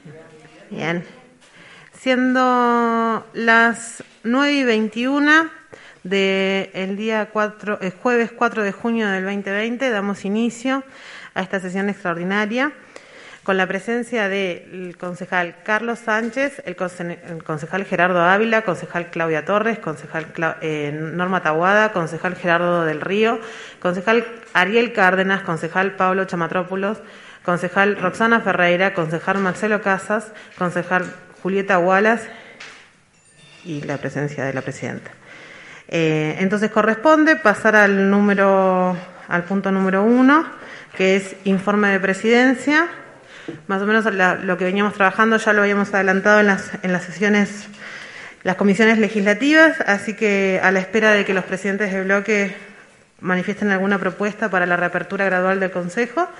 Bien. Siendo las 9:21 del día jueves 4 de junio del 2020, damos inicio a esta sesión extraordinaria con la presencia del concejal Carlos Sánchez, el concejal Gerardo Ávila, concejal Claudia Torres, concejal Norma Tahuada, concejal Gerardo del Río, concejal Ariel Cárdenas, concejal Pablo Chamatrópulos, concejal Roxana Ferreira, concejal Marcelo Casas, concejal Julieta Wallace y la presencia de la presidenta. Entonces corresponde pasar al punto número 1, que es informe de presidencia. Más o menos lo que veníamos trabajando ya lo habíamos adelantado en las sesiones, las comisiones legislativas, así que a la espera de que los presidentes de bloque manifiesten alguna propuesta para la reapertura gradual del Consejo.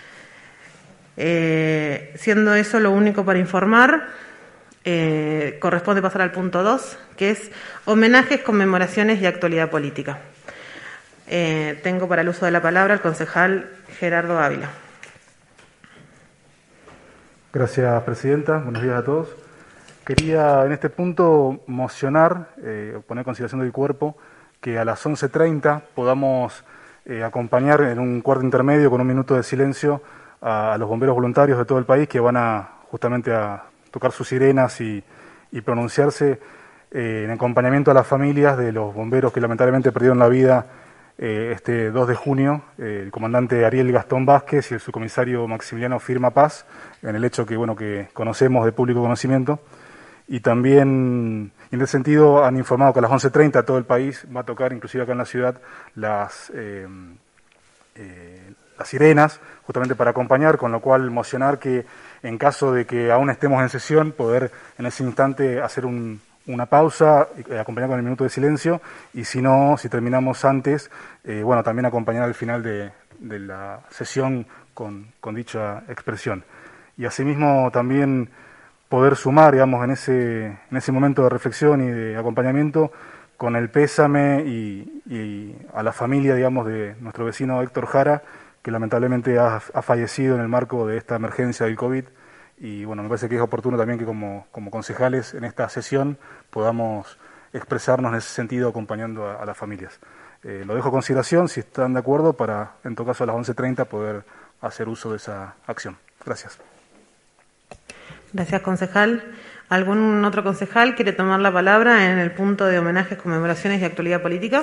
Siendo eso lo único para informar, corresponde pasar al punto 2, que es homenajes, conmemoraciones y actualidad política. Tengo para el uso de la palabra al concejal Gerardo Ávila. Gracias, presidenta. Buenos días a todos. Quería en este punto mocionar, poner en consideración del cuerpo, que a las 11:30 podamos acompañar en un cuarto intermedio con un minuto de silencio a los bomberos voluntarios de todo el país que van justamente a tocar sus sirenas y pronunciarse en acompañamiento a las familias de los bomberos que lamentablemente perdieron la vida este 2 de junio, el comandante Ariel Gastón Vázquez y el subcomisario Maximiliano Firma Paz, en el hecho que conocemos de público conocimiento. Y también, en ese sentido, han informado que a las 11:30 todo el país va a tocar, inclusive acá en la ciudad, las sirenas, justamente para acompañar, con lo cual mocionar que en caso de que aún estemos en sesión, poder en ese instante hacer una pausa, acompañar con el minuto de silencio, y si no, si terminamos antes, también acompañar al final de la sesión con dicha expresión. Y asimismo también poder sumar, digamos, en ese momento de reflexión y de acompañamiento, con el pésame y a la familia, digamos, de nuestro vecino Héctor Jara, que lamentablemente ha fallecido en el marco de esta emergencia del COVID. Y me parece que es oportuno también que como concejales en esta sesión podamos expresarnos en ese sentido acompañando a las familias. Lo dejo a consideración, si están de acuerdo, para en todo caso a las 11:30 poder hacer uso de esa acción. Gracias. Gracias, concejal. ¿Algún otro concejal quiere tomar la palabra en el punto de homenajes, conmemoraciones y actualidad política?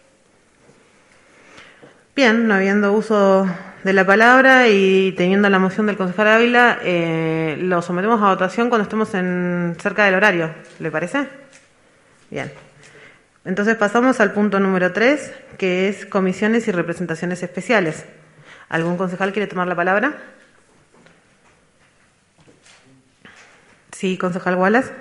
Bien, no habiendo uso de la palabra y teniendo la moción del concejal Ávila, lo sometemos a votación cuando estemos cerca del horario. ¿Le parece? Bien. Entonces pasamos al punto número 3, que es comisiones y representaciones especiales. ¿Algún concejal quiere tomar la palabra? Sí, concejal Wallace.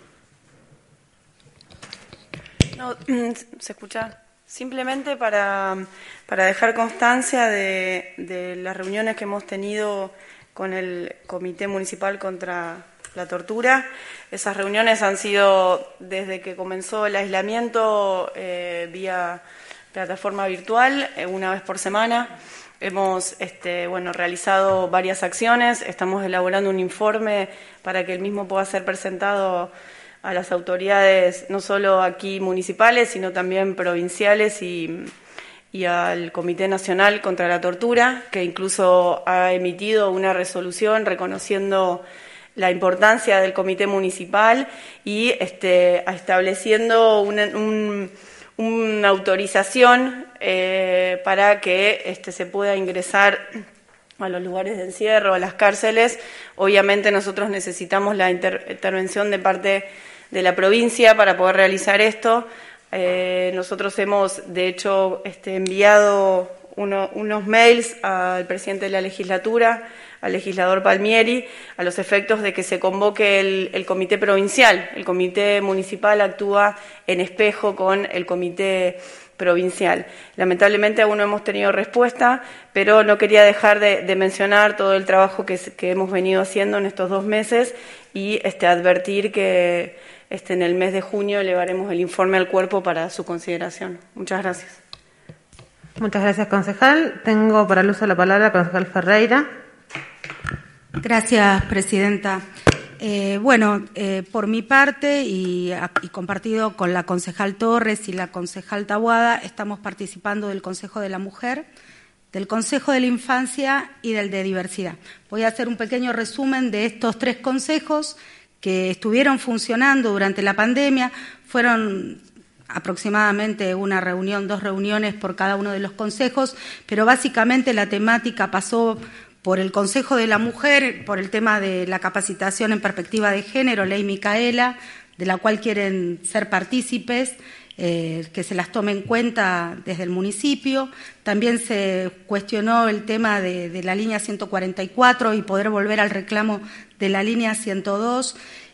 No, ¿se escucha? Simplemente para dejar constancia de las reuniones que hemos tenido con el Comité Municipal contra la Tortura. Esas reuniones han sido desde que comenzó el aislamiento vía plataforma virtual, una vez por semana. Hemos realizado varias acciones, estamos elaborando un informe para que el mismo pueda ser presentado a las autoridades, no solo aquí municipales, sino también provinciales y al Comité Nacional contra la Tortura, que incluso ha emitido una resolución reconociendo la importancia del Comité Municipal y estableciendo una autorización para que se pueda ingresar a los lugares de encierro, a las cárceles. Obviamente nosotros necesitamos la intervención de parte de la provincia para poder realizar esto. Nosotros hemos, de hecho, enviado unos mails al presidente de la legislatura, al legislador Palmieri, a los efectos de que se convoque el comité provincial. El comité municipal actúa en espejo con el comité provincial. Lamentablemente aún no hemos tenido respuesta, pero no quería dejar de mencionar todo el trabajo que hemos venido haciendo en estos 2 meses y advertir que en el mes de junio elevaremos el informe al cuerpo para su consideración. Muchas gracias. Muchas gracias, concejal. Tengo para el uso de la palabra al concejal Ferreira. Gracias, presidenta. Por mi parte y compartido con la concejal Torres y la concejal Taboada, estamos participando del Consejo de la Mujer, del Consejo de la Infancia y del de Diversidad. Voy a hacer un pequeño resumen de estos 3 consejos que estuvieron funcionando durante la pandemia. Fueron aproximadamente 1 reunión, 2 reuniones por cada uno de los consejos, pero básicamente la temática pasó por el Consejo de la Mujer, por el tema de la capacitación en perspectiva de género, Ley Micaela, de la cual quieren ser partícipes, que se las tome en cuenta desde el municipio. También se cuestionó el tema de la línea 144 y poder volver al reclamo de la línea 102,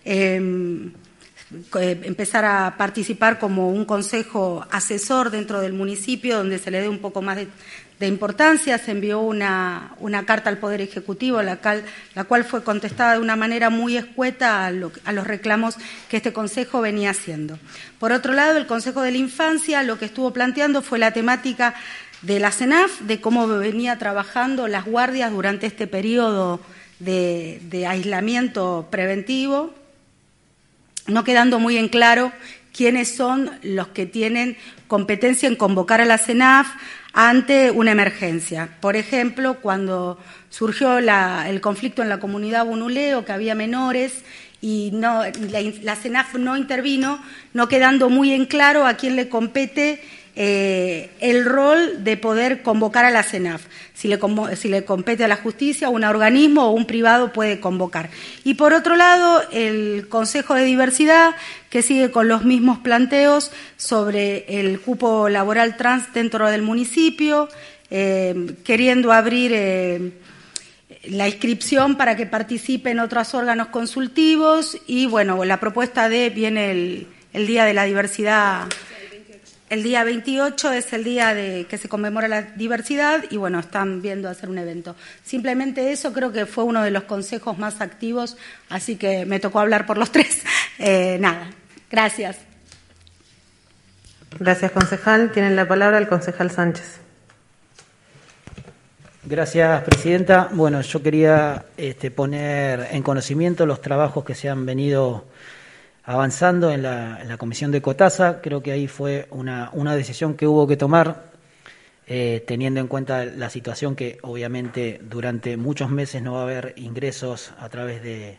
empezar a participar como un consejo asesor dentro del municipio, donde se le dé un poco más de importancia. Se envió una carta al Poder Ejecutivo, la cual fue contestada de una manera muy escueta a los reclamos que este Consejo venía haciendo. Por otro lado, el Consejo de la Infancia lo que estuvo planteando fue la temática de la CENAF, de cómo venía trabajando las guardias durante este periodo de aislamiento preventivo, no quedando muy en claro quiénes son los que tienen competencia en convocar a la CENAF ante una emergencia. Por ejemplo, cuando surgió el conflicto en la comunidad Bunuleo, que había menores y la CENAF no intervino, no quedando muy en claro a quién le compete el rol de poder convocar a la CENAF, si le compete a la justicia, un organismo o un privado puede convocar. Y por otro lado, el Consejo de Diversidad, que sigue con los mismos planteos sobre el cupo laboral trans dentro del municipio, queriendo abrir la inscripción para que participen otros órganos consultivos y, la propuesta viene el Día de la Diversidad. El día 28 es el día que se conmemora la diversidad y, están viendo hacer un evento. Simplemente eso, creo que fue uno de los consejos más activos, así que me tocó hablar por los 3. Gracias. Gracias, concejal. Tiene la palabra el concejal Sánchez. Gracias, presidenta. Yo quería poner en conocimiento los trabajos que se han venido avanzando en la Comisión de Cotasa. Creo que ahí fue una decisión que hubo que tomar, teniendo en cuenta la situación que obviamente durante muchos meses no va a haber ingresos a través de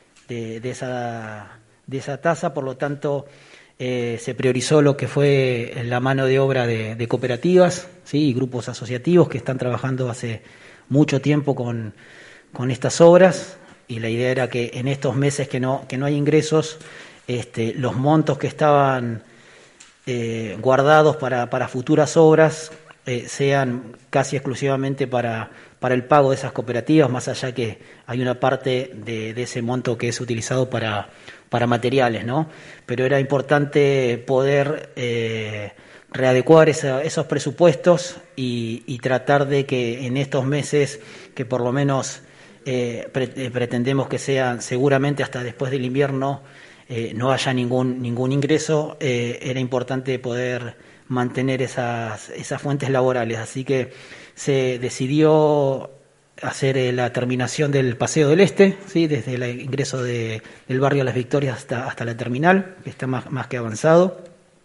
esa tasa. Por lo tanto, se priorizó lo que fue la mano de obra de cooperativas, ¿sí? Y grupos asociativos que están trabajando hace mucho tiempo con estas obras, y la idea era que en estos meses que no hay ingresos, los montos que estaban guardados para futuras obras sean casi exclusivamente para el pago de esas cooperativas, más allá que hay una parte de ese monto que es utilizado para materiales, ¿no? Pero era importante poder readecuar esos presupuestos y tratar de que en estos meses, que por lo menos pretendemos que sean seguramente hasta después del invierno, no haya ningún ingreso, era importante poder mantener esas fuentes laborales. Así que se decidió hacer la terminación del Paseo del Este, ¿sí? Desde el ingreso del barrio Las Victorias hasta la terminal, que está más que avanzado.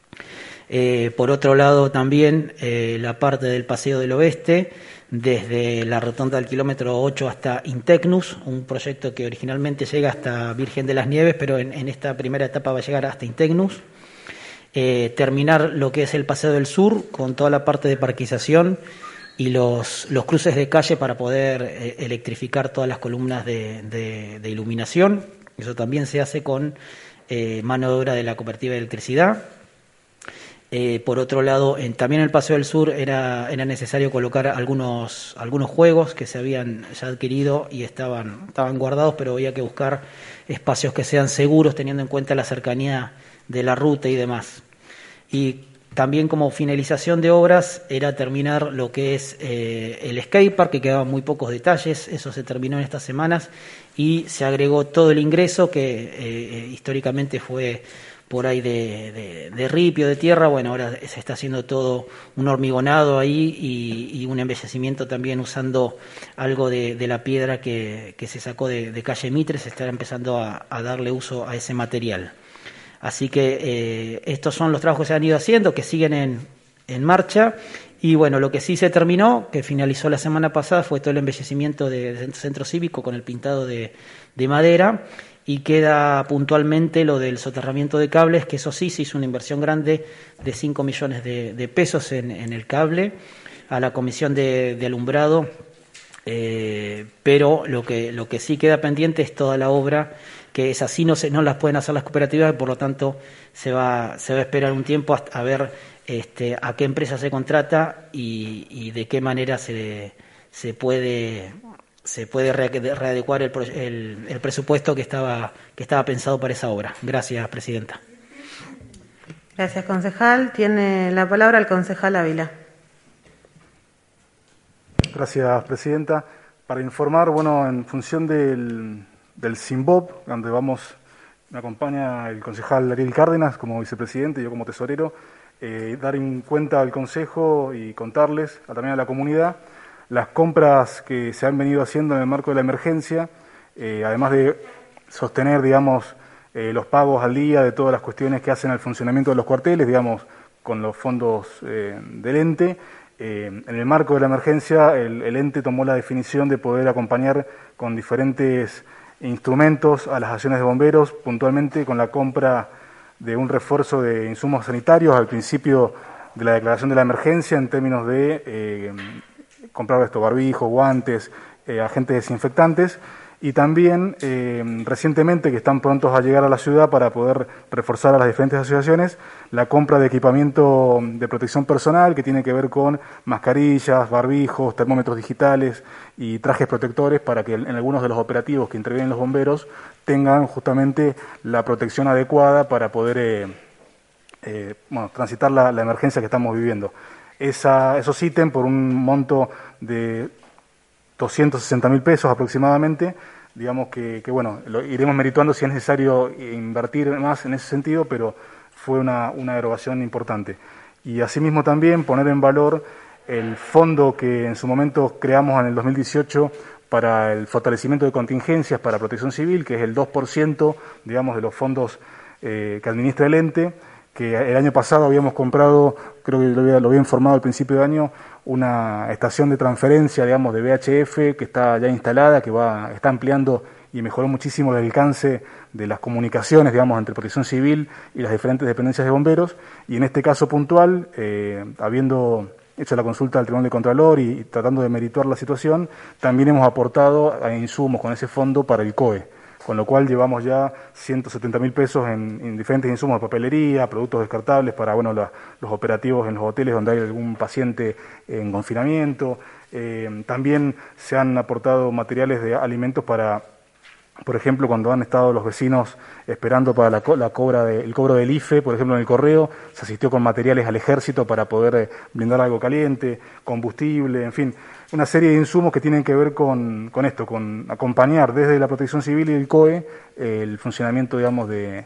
Por otro lado, también la parte del Paseo del Oeste, desde la rotonda del kilómetro 8 hasta Intecnus, un proyecto que originalmente llega hasta Virgen de las Nieves, pero en esta primera etapa va a llegar hasta Intecnus. Terminar lo que es el Paseo del Sur, con toda la parte de parquización y los cruces de calle para poder electrificar todas las columnas de iluminación. Eso también se hace con mano de obra de la Cooperativa de Electricidad. Por otro lado, también en el Paseo del Sur era necesario colocar algunos juegos que se habían ya adquirido y estaban guardados, pero había que buscar espacios que sean seguros, teniendo en cuenta la cercanía de la ruta y demás. Y también, como finalización de obras, era terminar lo que es el skatepark, que quedaban muy pocos detalles. Eso se terminó en estas semanas y se agregó todo el ingreso que históricamente fue por ahí de ripio, de tierra. Bueno, ahora se está haciendo todo un hormigonado ahí y un embellecimiento también usando algo de la piedra que se sacó de calle Mitre. Se está empezando a darle uso a ese material. Así que estos son los trabajos que se han ido haciendo, que siguen en marcha. Y bueno, lo que sí se terminó, que finalizó la semana pasada, fue todo el embellecimiento del centro cívico con el pintado de madera. Y queda puntualmente lo del soterramiento de cables, que eso sí se hizo una inversión grande de 5 millones de pesos en el cable a la comisión de alumbrado, pero lo que sí queda pendiente es toda la obra, que es así, no las pueden hacer las cooperativas, y por lo tanto se va a esperar un tiempo hasta a ver a qué empresa se contrata y de qué manera se puede readecuar el presupuesto que estaba pensado para esa obra. Gracias, presidenta. Gracias, concejal. Tiene la palabra el concejal Ávila. Gracias, presidenta. Para informar, bueno, en función del SIMBOP, donde me acompaña el concejal Ariel Cárdenas como vicepresidente y yo como tesorero, dar en cuenta al consejo y contarles también a la comunidad las compras que se han venido haciendo en el marco de la emergencia, además de sostener, digamos, los pagos al día de todas las cuestiones que hacen al funcionamiento de los cuarteles, digamos, con los fondos del ente. En el marco de la emergencia, el ente tomó la definición de poder acompañar con diferentes instrumentos a las acciones de bomberos, puntualmente con la compra de un refuerzo de insumos sanitarios al principio de la declaración de la emergencia, en términos de comprar barbijos, guantes, agentes desinfectantes, y también recientemente, que están prontos a llegar a la ciudad para poder reforzar a las diferentes asociaciones, la compra de equipamiento de protección personal que tiene que ver con mascarillas, barbijos, termómetros digitales y trajes protectores para que en algunos de los operativos que intervienen los bomberos tengan justamente la protección adecuada para poder transitar la emergencia que estamos viviendo. Esos ítems por un monto de 260.000 pesos aproximadamente, digamos que bueno, lo iremos merituando si es necesario invertir más en ese sentido, pero fue una erogación importante. Y asimismo también poner en valor el fondo que en su momento creamos en el 2018 para el fortalecimiento de contingencias para protección civil, que es el 2%, digamos, de los fondos que administra el ente, que el año pasado habíamos comprado, creo que lo había informado al principio de año, una estación de transferencia, digamos, de VHF que está ya instalada, que está ampliando y mejoró muchísimo el alcance de las comunicaciones, digamos, entre Protección Civil y las diferentes dependencias de bomberos. Y en este caso puntual, habiendo hecho la consulta al Tribunal de Contralor y tratando de merituar la situación, también hemos aportado a insumos con ese fondo para el COE. Con lo cual llevamos ya 170.000 pesos en diferentes insumos de papelería, productos descartables para los operativos en los hoteles donde hay algún paciente en confinamiento. También se han aportado materiales de alimentos para, por ejemplo, cuando han estado los vecinos esperando para el cobro del IFE, por ejemplo, en el correo, se asistió con materiales al ejército para poder brindar algo caliente, combustible, en fin, una serie de insumos que tienen que ver con esto, con acompañar desde la Protección Civil y el COE el funcionamiento, digamos, de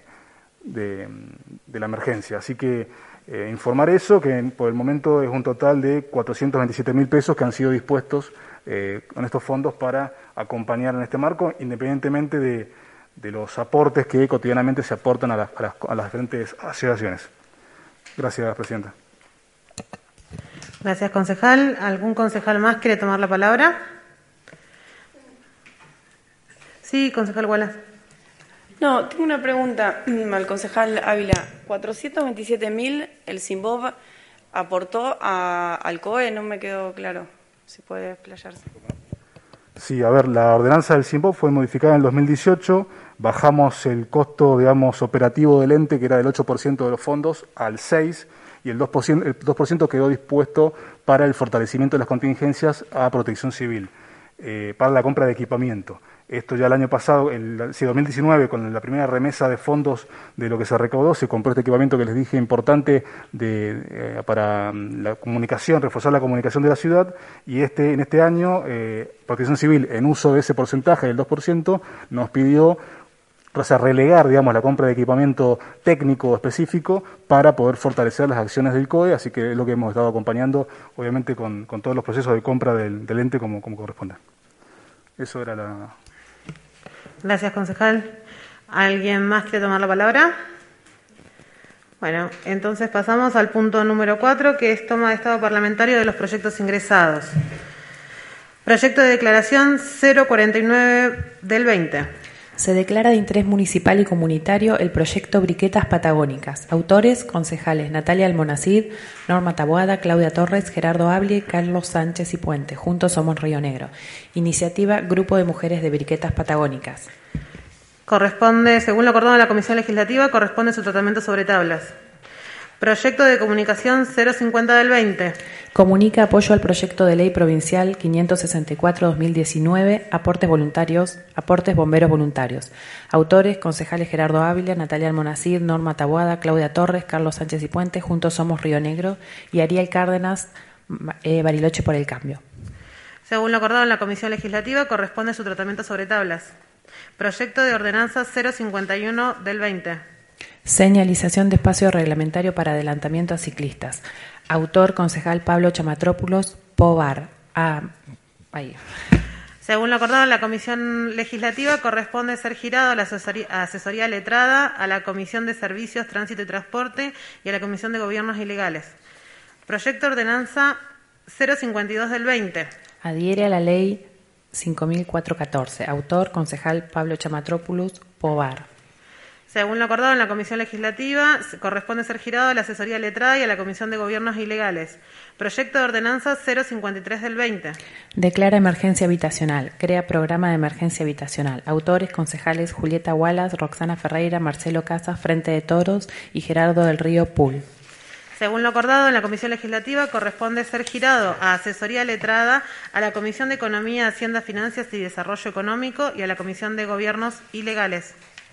la emergencia. Así que informar eso, que por el momento es un total de 427.000 pesos que han sido dispuestos con estos fondos para acompañar en este marco, independientemente de los aportes que cotidianamente se aportan a las diferentes asociaciones. Gracias, presidenta. Gracias, concejal. ¿Algún concejal más quiere tomar la palabra? Sí, concejal Wallace. No, tengo una pregunta al concejal Ávila. 427.000 el SIMBOP aportó al COE, no me quedó claro. Si puede explayarse. Sí, a ver, la ordenanza del SIMBOP fue modificada en el 2018, bajamos el costo, digamos, operativo del ente, que era del 8% de los fondos, al 6%, y el 2% quedó dispuesto para el fortalecimiento de las contingencias a Protección Civil, para la compra de equipamiento. Esto ya el año pasado, 2019, con la primera remesa de fondos de lo que se recaudó, se compró este equipamiento que les dije importante para la comunicación, reforzar la comunicación de la ciudad, y en este año Protección Civil, en uso de ese porcentaje del 2%, nos pidió relegar, digamos, la compra de equipamiento técnico específico para poder fortalecer las acciones del COE, así que es lo que hemos estado acompañando, obviamente, con todos los procesos de compra del ente como corresponde. Eso era la... Gracias, concejal. ¿Alguien más quiere tomar la palabra? Bueno, entonces pasamos al punto número 4, que es toma de estado parlamentario de los proyectos ingresados. Proyecto de declaración 049 del 20. Se declara de interés municipal y comunitario el proyecto Briquetas Patagónicas. Autores, concejales Natalia Almonacid, Norma Taboada, Claudia Torres, Gerardo Ablie, Carlos Sánchez y Puente. Juntos somos Río Negro. Iniciativa Grupo de Mujeres de Briquetas Patagónicas. Corresponde, según lo acordado en la Comisión Legislativa, corresponde su tratamiento sobre tablas. Proyecto de comunicación 050 del 20. Comunica apoyo al proyecto de ley provincial 564-2019, aportes bomberos voluntarios. Autores, concejales Gerardo Ávila, Natalia Almonacid, Norma Taboada, Claudia Torres, Carlos Sánchez y Puente, Juntos Somos Río Negro, y Ariel Cárdenas, Bariloche por el Cambio. Según lo acordado en la Comisión Legislativa, corresponde su tratamiento sobre tablas. Proyecto de ordenanza 051 del 20. Señalización de espacio reglamentario para adelantamiento a ciclistas. Autor, concejal Pablo Chamatrópulos, Pobar. Según lo acordado en la Comisión Legislativa, corresponde ser girado a la asesoría letrada, a la Comisión de Servicios, Tránsito y Transporte y a la Comisión de Gobiernos Ilegales. Proyecto de ordenanza 052 del 20. Adhiere a la ley 5.414. Autor, concejal Pablo Chamatrópulos, Pobar. Según lo acordado en la Comisión Legislativa, corresponde ser girado a la asesoría letrada y a la Comisión de Gobiernos Ilegales. Proyecto de ordenanza 053 del 20. Declara emergencia habitacional. Crea programa de emergencia habitacional. Autores, concejales Julieta Wallace, Roxana Ferreira, Marcelo Casas, Frente de Toros y Gerardo del Río Pool. Según lo acordado en la Comisión Legislativa, corresponde ser girado a asesoría letrada a la Comisión de Economía, Hacienda, Finanzas y Desarrollo Económico y a la Comisión de Gobiernos Ilegales.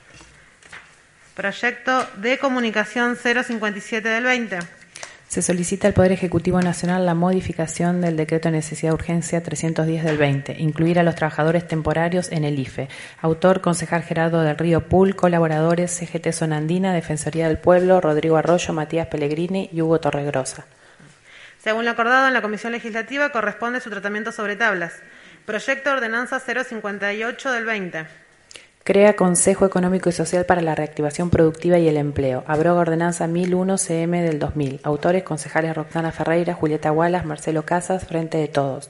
Proyecto de comunicación 057 del 20. Se solicita al Poder Ejecutivo Nacional la modificación del Decreto de Necesidad de Urgencia 310 del 20, incluir a los trabajadores temporarios en el IFE. Autor, concejal Gerardo del Río Pool, colaboradores CGT Zona Andina, Defensoría del Pueblo, Rodrigo Arroyo, Matías Pellegrini y Hugo Torregrosa. Según lo acordado en la Comisión Legislativa, corresponde su tratamiento sobre tablas. Proyecto de ordenanza 058 del 20. Crea Consejo Económico y Social para la Reactivación Productiva y el Empleo. Abroga Ordenanza 1001 CM del 2000. Autores, concejales Roxana Ferreira, Julieta Wallace, Marcelo Casas, Frente de Todos.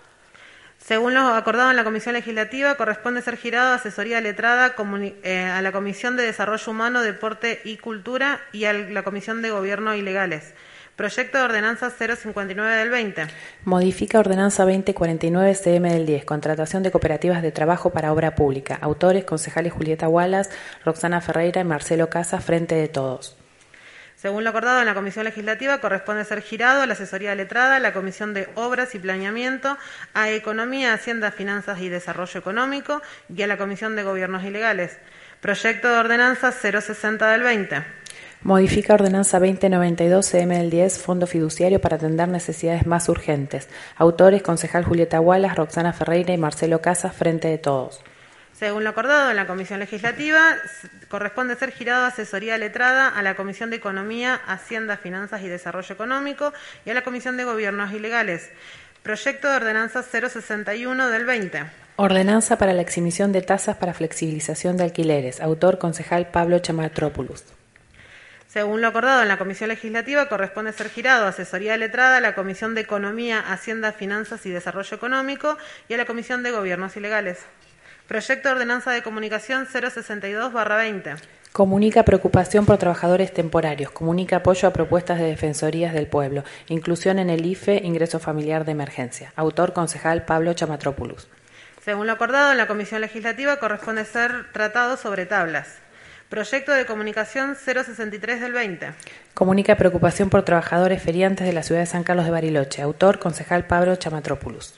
Según lo acordado en la Comisión Legislativa, corresponde ser girado a asesoría letrada a la Comisión de Desarrollo Humano, Deporte y Cultura y a la Comisión de Gobierno Ilegales. Proyecto de ordenanza 059 del 20. Modifica ordenanza 2049 CM del 10. Contratación de cooperativas de trabajo para obra pública. Autores, concejales Julieta Wallace, Roxana Ferreira y Marcelo Casas, Frente de Todos. Según lo acordado en la Comisión Legislativa, corresponde ser girado a la asesoría letrada, a la Comisión de Obras y Planeamiento, a Economía, Hacienda, Finanzas y Desarrollo Económico y a la Comisión de Gobiernos Ilegales. Proyecto de ordenanza 060 del 20. Modifica ordenanza 2092 CM del 10, Fondo Fiduciario para atender necesidades más urgentes. Autores, concejal Julieta Wallace, Roxana Ferreira y Marcelo Casas, Frente de Todos. Según lo acordado en la Comisión Legislativa, corresponde ser girado a asesoría letrada a la Comisión de Economía, Hacienda, Finanzas y Desarrollo Económico y a la Comisión de Gobiernos Ilegales. Proyecto de ordenanza 061 del 20. Ordenanza para la exhibición de tasas para flexibilización de alquileres. Autor, concejal Pablo Chamatrópulos. Según lo acordado en la Comisión Legislativa, corresponde ser girado a asesoría letrada a la Comisión de Economía, Hacienda, Finanzas y Desarrollo Económico y a la Comisión de Gobiernos Ilegales. Proyecto de ordenanza de comunicación 062/20. Comunica preocupación por trabajadores temporarios. Comunica apoyo a propuestas de defensorías del pueblo. Inclusión en el IFE, ingreso familiar de emergencia. Autor, concejal Pablo Chamatrópulos. Según lo acordado en la Comisión Legislativa, corresponde ser tratado sobre tablas. Proyecto de comunicación 063 del 20. Comunica preocupación por trabajadores feriantes de la ciudad de San Carlos de Bariloche. Autor, concejal Pablo Chamatrópulos.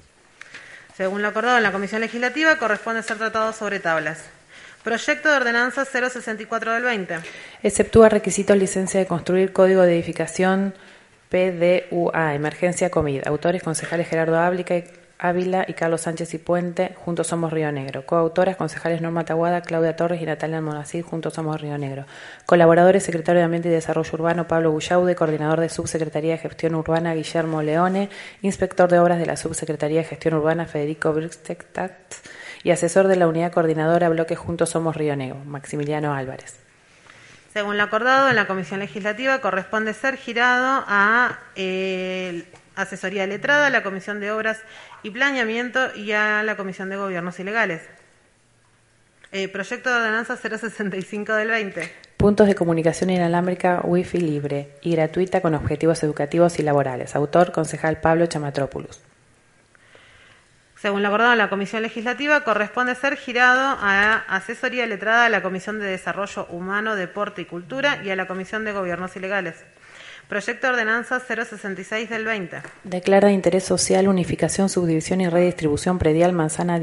Según lo acordado en la Comisión Legislativa, corresponde ser tratado sobre tablas. Proyecto de ordenanza 064 del 20. Exceptúa requisitos licencia de construir código de edificación PDUA, emergencia COVID. Autores, concejales Gerardo Ávila y Carlos Sánchez y Puente, Juntos Somos Río Negro. Coautoras, concejales Norma Taboada, Claudia Torres y Natalia Almonacid, Juntos Somos Río Negro. Colaboradores, secretario de Ambiente y Desarrollo Urbano Pablo Bullaude, coordinador de Subsecretaría de Gestión Urbana Guillermo Leone, inspector de obras de la Subsecretaría de Gestión Urbana Federico Brixtetat y asesor de la unidad coordinadora Bloque Juntos Somos Río Negro, Maximiliano Álvarez. Según lo acordado en la Comisión Legislativa, corresponde ser girado a Asesoría Letrada, a la Comisión de Obras y Planeamiento y a la Comisión de Gobiernos Ilegales. Proyecto de Ordenanza 065 del 20. Puntos de comunicación inalámbrica Wi-Fi libre y gratuita con objetivos educativos y laborales. Autor, concejal Pablo Chamatrópoulou. Según lo acordado en la Comisión Legislativa, corresponde ser girado a Asesoría Letrada, a la Comisión de Desarrollo Humano, Deporte y Cultura y a la Comisión de Gobiernos Ilegales. Proyecto de Ordenanza 066 del 20. Declara de interés social unificación, subdivisión y redistribución predial Manzana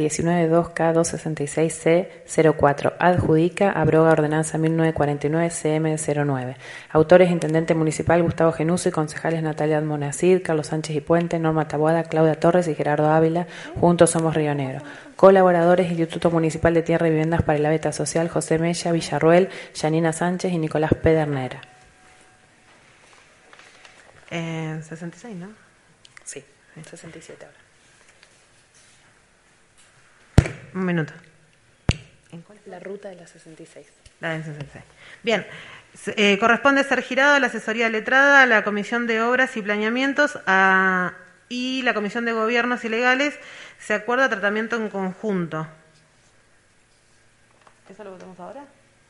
192K266C04. Adjudica, abroga Ordenanza 1949-CM09. Autores, Intendente Municipal Gustavo Genuso y concejales Natalia Almonacid, Carlos Sánchez y Puente, Norma Taboada, Claudia Torres y Gerardo Ávila, Juntos Somos Río Negro. Colaboradores, Instituto Municipal de Tierra y Viviendas para el Hábitat Social, José Mella, Villarruel, Yanina Sánchez y Nicolás Pedernera. 66, ¿no? Sí, 67 ahora. Un minuto. ¿En cuál? La ruta de la 66. La del 66. Bien, corresponde ser girado a la Asesoría Letrada, a la Comisión de Obras y Planeamientos y la Comisión de Gobiernos Ilegales. Se acuerda tratamiento en conjunto. ¿Eso lo votamos ahora?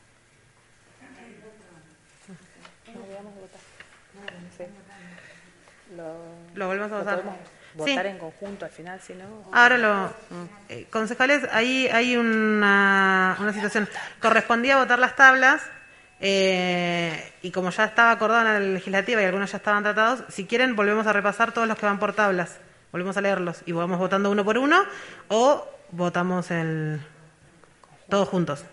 Lo volvemos a votar. Votar sí. en conjunto al final, si no. Ahora concejales, ahí hay una situación. Correspondía votar las tablas y como ya estaba acordado en la legislativa y algunos ya estaban tratados, si quieren volvemos a repasar todos los que van por tablas. Volvemos a leerlos y vamos votando uno por uno o votamos todos juntos.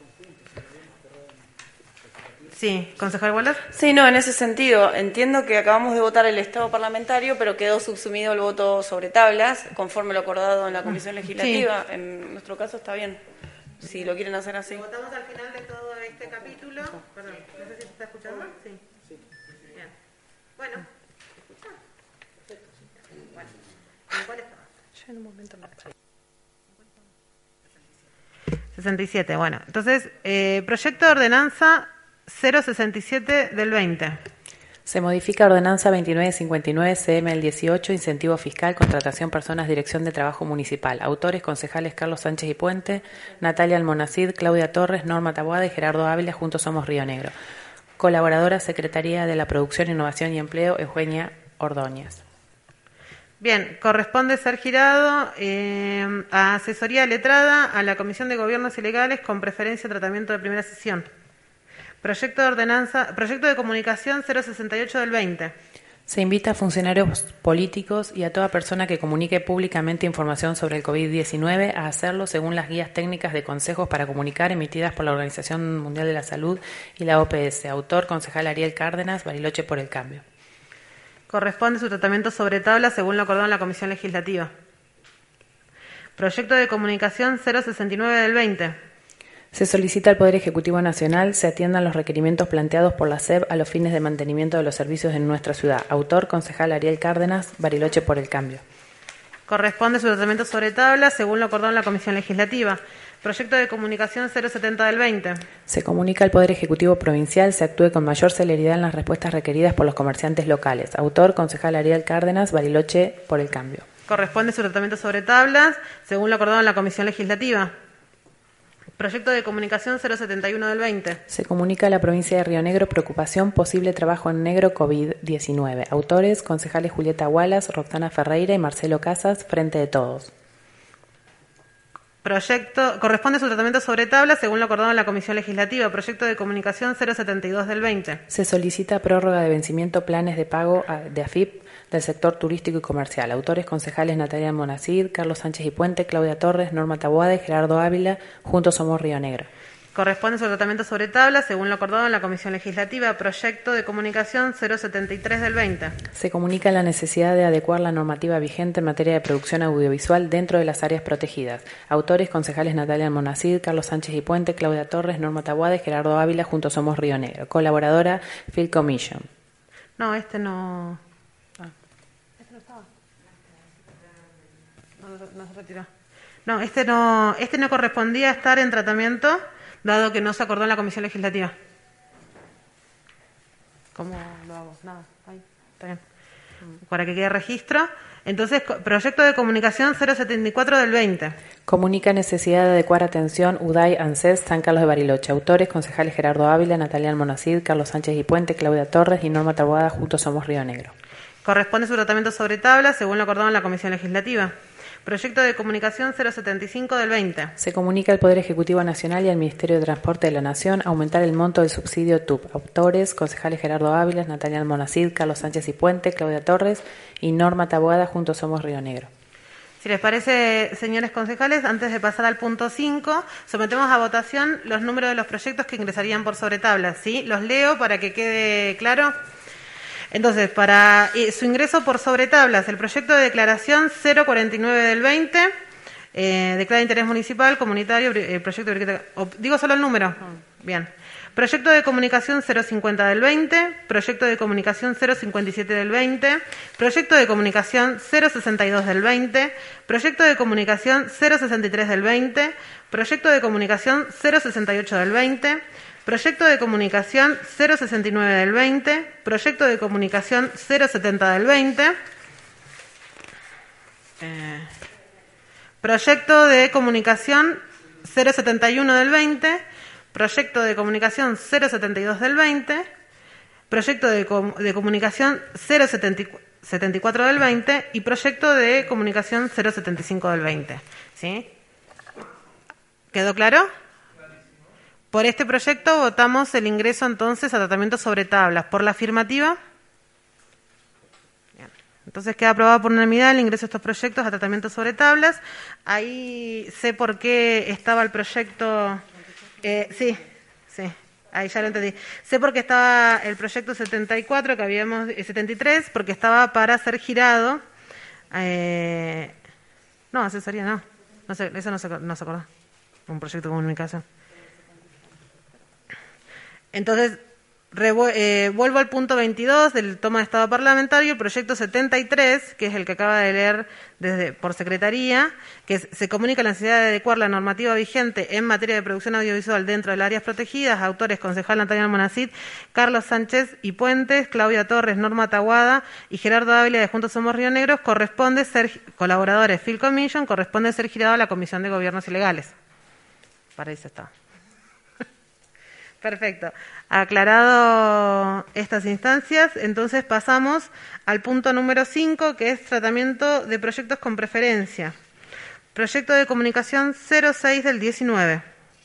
Sí, concejal Wallace. Sí, no, en ese sentido, entiendo que acabamos de votar el estado parlamentario, pero quedó subsumido el voto sobre tablas, conforme lo acordado en la Comisión Legislativa. Sí. En nuestro caso está bien, si lo quieren hacer así. Votamos al final de todo este capítulo. Perdón, no sé si se está escuchando. Sí. Bien. Bueno, ¿se escucha? Bueno, ¿en cuál estaba? Yo en un momento me paré. 67, bueno. Entonces, proyecto de ordenanza 067 del 20. Se modifica Ordenanza 2959 CM del 18, incentivo fiscal, contratación personas, dirección de trabajo municipal. Autores, concejales Carlos Sánchez y Puente, Natalia Almonacid, Claudia Torres, Norma Taboada y Gerardo Ávila, Juntos Somos Río Negro. Colaboradora, Secretaría de la Producción, Innovación y Empleo, Eugenia Ordóñez. Bien, corresponde ser girado a Asesoría Letrada, a la Comisión de Gobiernos Ilegales con preferencia tratamiento de primera sesión. Proyecto de comunicación 068 del 20. Se invita a funcionarios políticos y a toda persona que comunique públicamente información sobre el COVID-19 a hacerlo según las guías técnicas de consejos para comunicar emitidas por la Organización Mundial de la Salud y la OPS. Autor, concejal Ariel Cárdenas, Bariloche por el Cambio. Corresponde su tratamiento sobre tabla según lo acordado en la Comisión Legislativa. Proyecto de comunicación 069 del 20. Se solicita al Poder Ejecutivo Nacional se atiendan los requerimientos planteados por la SEB a los fines de mantenimiento de los servicios en nuestra ciudad. Autor, concejal Ariel Cárdenas, Bariloche por el Cambio. Corresponde su tratamiento sobre tabla según lo acordado en la Comisión Legislativa. Proyecto de comunicación 070 del 20. Se comunica al Poder Ejecutivo Provincial se actúe con mayor celeridad en las respuestas requeridas por los comerciantes locales. Autor, concejal Ariel Cárdenas, Bariloche por el Cambio. Corresponde su tratamiento sobre tablas según lo acordado en la Comisión Legislativa. Proyecto de comunicación 071 del 20. Se comunica a la provincia de Río Negro preocupación posible trabajo en negro COVID-19. Autores, concejales Julieta Wallace, Roxana Ferreira y Marcelo Casas, Frente de Todos. Corresponde su tratamiento sobre tabla según lo acordado en la Comisión Legislativa. Proyecto de comunicación 072 del 20. Se solicita prórroga de vencimiento planes de pago de AFIP del sector turístico y comercial. Autores, concejales Natalia Almonacid, Carlos Sánchez y Puente, Claudia Torres, Norma Taboada y Gerardo Ávila, Juntos Somos Río Negro. Corresponde su tratamiento sobre tabla, según lo acordado en la Comisión Legislativa. Proyecto de comunicación 073 del 20. Se comunica la necesidad de adecuar la normativa vigente en materia de producción audiovisual dentro de las áreas protegidas. Autores, concejales Natalia Almonacid, Carlos Sánchez y Puente, Claudia Torres, Norma Taboada y Gerardo Ávila, Juntos Somos Río Negro. Colaboradora, Field Commission. No, este no... ¿Este no estaba? No se retiró. No, este no correspondía estar en tratamiento, dado que no se acordó en la Comisión Legislativa. ¿Cómo lo hago? Nada, ahí, está bien. Para que quede registro. Entonces, proyecto de comunicación 074 del 20. Comunica necesidad de adecuar atención UDAI ANSES San Carlos de Bariloche. Autores, concejales Gerardo Ávila, Natalia Almonacid, Carlos Sánchez y Puente, Claudia Torres y Norma Taboada, Juntos Somos Río Negro. Corresponde su tratamiento sobre tabla, según lo acordado en la Comisión Legislativa. Proyecto de comunicación 075 del 20. Se comunica al Poder Ejecutivo Nacional y al Ministerio de Transporte de la Nación aumentar el monto del subsidio TUP. Autores, concejales Gerardo Ávila, Natalia Almonacid, Carlos Sánchez y Puente, Claudia Torres y Norma Taboada, Juntos Somos Río Negro. Si les parece, señores concejales, antes de pasar al punto 5, sometemos a votación los números de los proyectos que ingresarían por sobre tabla. ¿Sí? Los leo para que quede claro. Entonces, para su ingreso por sobre tablas, el proyecto de declaración 049 del 20, declara interés municipal, comunitario, proyecto de... Digo solo el número. Bien. Proyecto de comunicación 050 del 20, proyecto de comunicación 057 del 20, proyecto de comunicación 062 del 20, proyecto de comunicación 063 del 20, proyecto de comunicación 068 del 20, proyecto de comunicación 069 del 20, proyecto de comunicación 070 del 20, proyecto de comunicación 071 del 20, proyecto de comunicación 072 del 20, proyecto de comunicación 074 del 20 y proyecto de comunicación 075 del 20. ¿Sí? ¿Quedó claro? Por este proyecto votamos el ingreso entonces a tratamiento sobre tablas. ¿Por la afirmativa? Bien. Entonces queda aprobado por unanimidad el ingreso de estos proyectos a tratamiento sobre tablas. Ahí sé por qué estaba el proyecto... sí, ahí ya lo entendí. Sé por qué estaba el proyecto 74, que habíamos... 73, porque estaba para ser girado. No, asesoría no. No sé, eso no se acordó. Un proyecto de comunicación. Entonces, vuelvo al punto 22 del toma de estado parlamentario, el proyecto 73, que es el que acaba de leer por Secretaría, que se comunica la necesidad de adecuar la normativa vigente en materia de producción audiovisual dentro de las áreas protegidas. Autores, concejal Natalia Almonacid, Carlos Sánchez y Puentes, Claudia Torres, Norma Taboada y Gerardo Ávila de Juntos Somos Río Negro. Corresponde ser, colaboradores Field Commission, corresponde ser girado a la Comisión de Gobiernos Ilegales. Para eso está. Perfecto. Aclarado estas instancias, entonces pasamos al punto número 5, que es tratamiento de proyectos con preferencia. Proyecto de comunicación 06 del 19.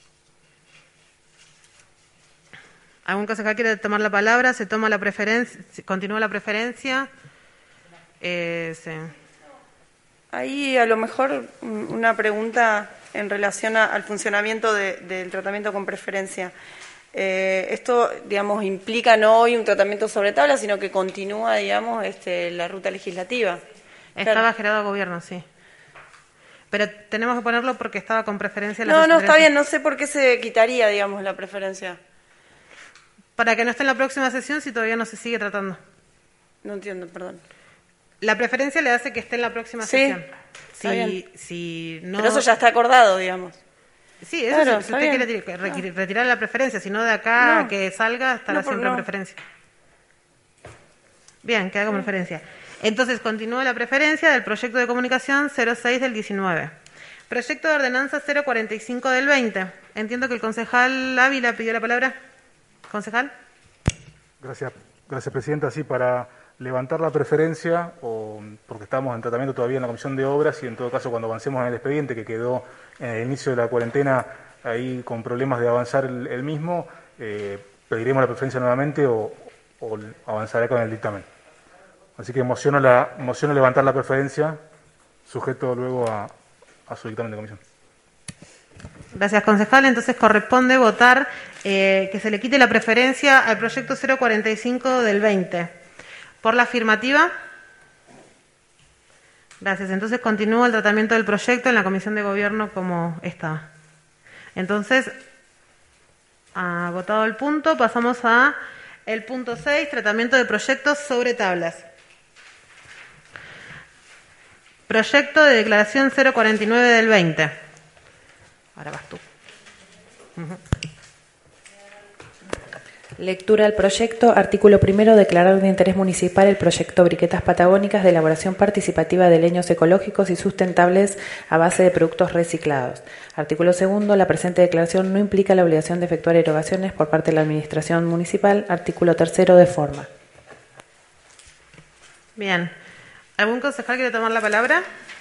¿Algún concejal quiere tomar la palabra? ¿Se toma la preferencia? ¿Continúa la preferencia? Sí. Ahí a lo mejor una pregunta en relación al funcionamiento del tratamiento con preferencia. Esto, digamos, implica no hoy un tratamiento sobre tabla, sino que continúa, digamos, la ruta legislativa. Estaba gerado a gobierno, sí. Pero tenemos que ponerlo porque estaba con preferencia. No, está bien, no sé por qué se quitaría, digamos, la preferencia. Para que no esté en la próxima sesión si todavía no se sigue tratando. No entiendo, perdón. La preferencia le hace que esté en la próxima sesión. Sí, si no... Pero eso ya está acordado, digamos. Sí, eso claro, si usted quiere retirar la preferencia, si no de acá a que salga, estará siempre en preferencia. Bien, queda como preferencia. Entonces, continúa la preferencia del proyecto de comunicación 06 del 19. Proyecto de ordenanza 045 del 20. Entiendo que el concejal Ávila pidió la palabra. ¿Concejal? Gracias, Presidenta. Sí, para levantar la preferencia, porque estamos en tratamiento todavía en la Comisión de Obras y en todo caso cuando avancemos en el expediente que quedó en el inicio de la cuarentena ahí con problemas de avanzar el mismo, pediremos la preferencia nuevamente o avanzaré con el dictamen. Así que mociono levantar la preferencia, sujeto luego a su dictamen de comisión. Gracias, concejal. Entonces corresponde votar que se le quite la preferencia al proyecto 045 del 20. ¿Por la afirmativa? Gracias. Entonces continúa el tratamiento del proyecto en la Comisión de Gobierno como está. Entonces, votado el punto, pasamos a el punto 6, tratamiento de proyectos sobre tablas. Proyecto de declaración 049 del 20. Ahora vas tú. Lectura del proyecto. Artículo primero. Declarar de interés municipal el proyecto Briquetas Patagónicas de elaboración participativa de leños ecológicos y sustentables a base de productos reciclados. Artículo segundo. La presente declaración no implica la obligación de efectuar erogaciones por parte de la Administración Municipal. Artículo tercero. De forma. Bien. ¿Algún concejal quiere tomar la palabra?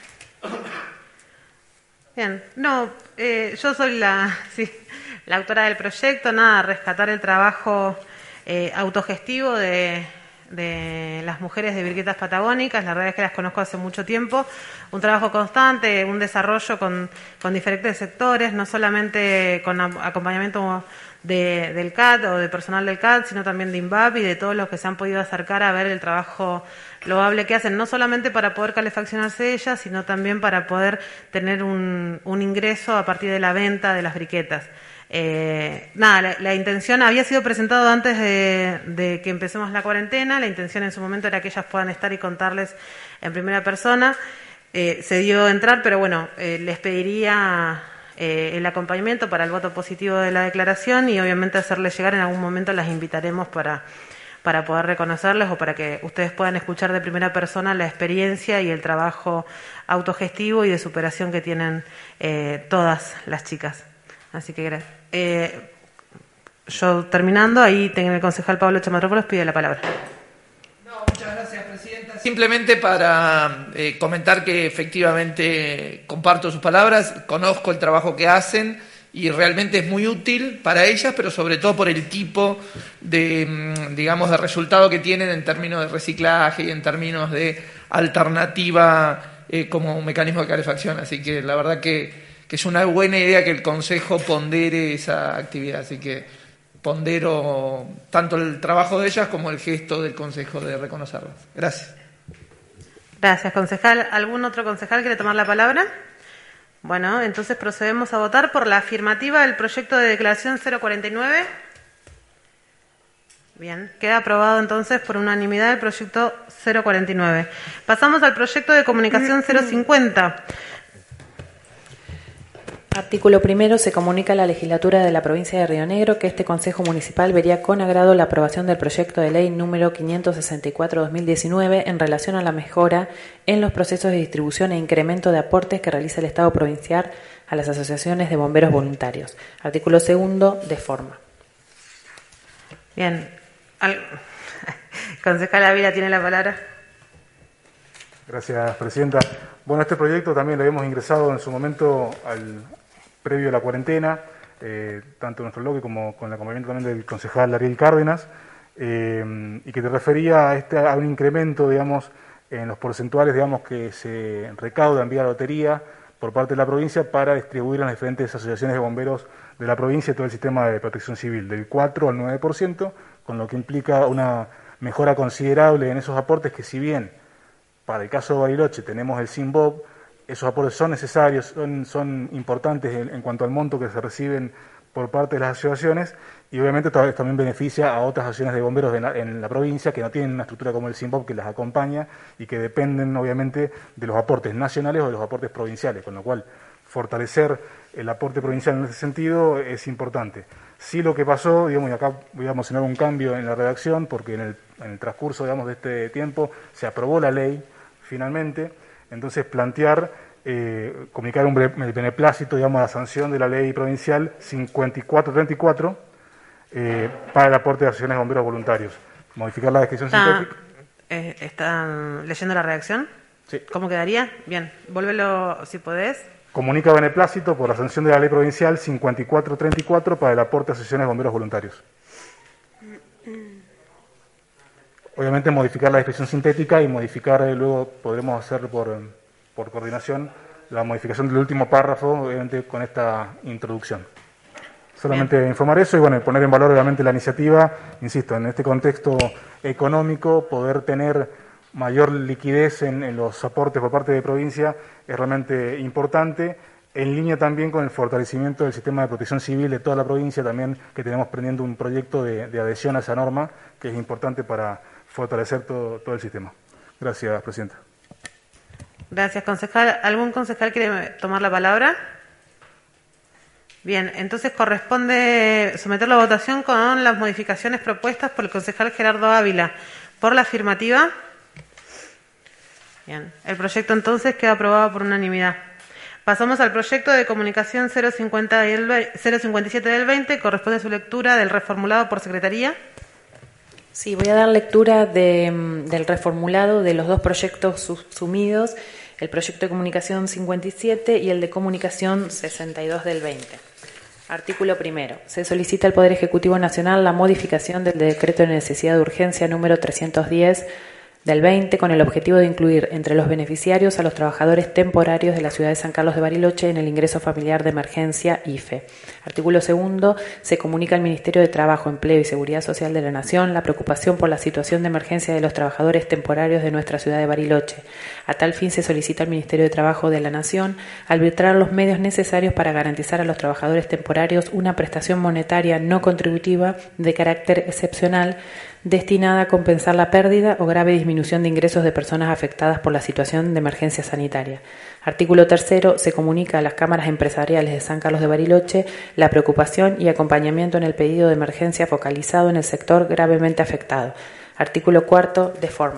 Bien. No, yo soy la autora del proyecto. Nada, rescatar el trabajo autogestivo de las mujeres de Briquetas Patagónicas. La verdad es que las conozco hace mucho tiempo. Un trabajo constante, un desarrollo con diferentes sectores, no solamente con acompañamiento del CAT o de personal del CAT, sino también de INVAP y de todos los que se han podido acercar a ver el trabajo loable que hacen, no solamente para poder calefaccionarse ellas, sino también para poder tener un ingreso a partir de la venta de las briquetas. La intención había sido presentado antes de que empecemos la cuarentena. La intención en su momento era que ellas puedan estar y contarles en primera persona. Se dio a entrar, pero bueno, les pediría el acompañamiento para el voto positivo de la declaración y obviamente hacerles llegar en algún momento, las invitaremos para poder reconocerles o para que ustedes puedan escuchar de primera persona la experiencia y el trabajo autogestivo y de superación que tienen todas las chicas. Así que gracias. Yo terminando, ahí el concejal Pablo Chamatrópolos pide la palabra. Muchas gracias, presidenta. Simplemente para comentar que efectivamente comparto sus palabras, conozco el trabajo que hacen y realmente es muy útil para ellas, pero sobre todo por el tipo de, digamos, de resultado que tienen en términos de reciclaje y en términos de alternativa como un mecanismo de calefacción. Así que la verdad que es una buena idea que el Consejo pondere esa actividad. Así que pondero tanto el trabajo de ellas como el gesto del Consejo de reconocerlas. Gracias. Gracias, concejal. ¿Algún otro concejal quiere tomar la palabra? Bueno, entonces procedemos a votar por la afirmativa del proyecto de declaración 049. Bien, queda aprobado entonces por unanimidad el proyecto 049. Pasamos al proyecto de comunicación 050. Artículo primero. Se comunica a la legislatura de la provincia de Río Negro que este Consejo Municipal vería con agrado la aprobación del proyecto de ley número 564/2019 en relación a la mejora en los procesos de distribución e incremento de aportes que realiza el Estado provincial a las asociaciones de bomberos voluntarios. Artículo segundo. De forma. Bien. Concejal Ávila tiene la palabra. Gracias, presidenta. Bueno, este proyecto también lo habíamos ingresado en su momento previo a la cuarentena, tanto en nuestro bloque como con el acompañamiento también del concejal Ariel Cárdenas, y que te refería a un incremento, digamos, en los porcentuales, digamos, que se recaudan vía lotería por parte de la provincia para distribuir en las diferentes asociaciones de bomberos de la provincia y todo el sistema de protección civil, del 4 al 9%, con lo que implica una mejora considerable en esos aportes que, si bien para el caso de Bariloche tenemos el SINBOB, esos aportes son necesarios, son importantes en cuanto al monto que se reciben por parte de las asociaciones, y obviamente también beneficia a otras asociaciones de bomberos en la provincia que no tienen una estructura como el SINBOB que las acompaña y que dependen obviamente de los aportes nacionales o de los aportes provinciales, con lo cual fortalecer el aporte provincial en ese sentido es importante. Sí, lo que pasó, digamos, y acá voy a mencionar un cambio en la redacción, porque en el transcurso, digamos, de este tiempo se aprobó la ley finalmente. Entonces, comunicar el beneplácito, digamos, a la sanción de la ley provincial 5434 para el aporte de asociaciones de bomberos voluntarios. Modificar la descripción sintética. ¿Están leyendo la redacción? Sí. ¿Cómo quedaría? Bien, vuélvelo si podés. Comunica beneplácito por la sanción de la ley provincial 5434 para el aporte de asociaciones de bomberos voluntarios. Obviamente modificar la descripción sintética y modificar, luego podremos hacer por coordinación la modificación del último párrafo, obviamente con esta introducción. Solamente informar eso y bueno, poner en valor obviamente la iniciativa, insisto, en este contexto económico, poder tener mayor liquidez en los aportes por parte de provincia es realmente importante, en línea también con el fortalecimiento del sistema de protección civil de toda la provincia, también que tenemos pendiente un proyecto de adhesión a esa norma, que es importante para fortalecer todo el sistema. Gracias, Presidenta. Gracias, concejal. ¿Algún concejal quiere tomar la palabra? Bien, entonces corresponde someterlo a votación con las modificaciones propuestas por el concejal Gerardo Ávila. ¿Por la afirmativa? Bien, el proyecto entonces queda aprobado por unanimidad. Pasamos al proyecto de comunicación 057 del 20, corresponde a su lectura del reformulado por Secretaría. Sí, voy a dar lectura del reformulado de los dos proyectos sumidos, el proyecto de comunicación 57 y el de comunicación 62 del 20. Artículo primero. Se solicita al Poder Ejecutivo Nacional la modificación del decreto de necesidad de urgencia número 310 del 20 con el objetivo de incluir entre los beneficiarios a los trabajadores temporarios de la ciudad de San Carlos de Bariloche en el ingreso familiar de emergencia IFE. Artículo segundo. Se comunica al Ministerio de Trabajo, Empleo y Seguridad Social de la Nación la preocupación por la situación de emergencia de los trabajadores temporarios de nuestra ciudad de Bariloche. A tal fin se solicita al Ministerio de Trabajo de la Nación arbitrar los medios necesarios para garantizar a los trabajadores temporarios una prestación monetaria no contributiva de carácter excepcional destinada a compensar la pérdida o grave disminución de ingresos de personas afectadas por la situación de emergencia sanitaria. Artículo tercero. Se comunica a las cámaras empresariales de San Carlos de Bariloche la preocupación y acompañamiento en el pedido de emergencia focalizado en el sector gravemente afectado. Artículo cuarto. De forma.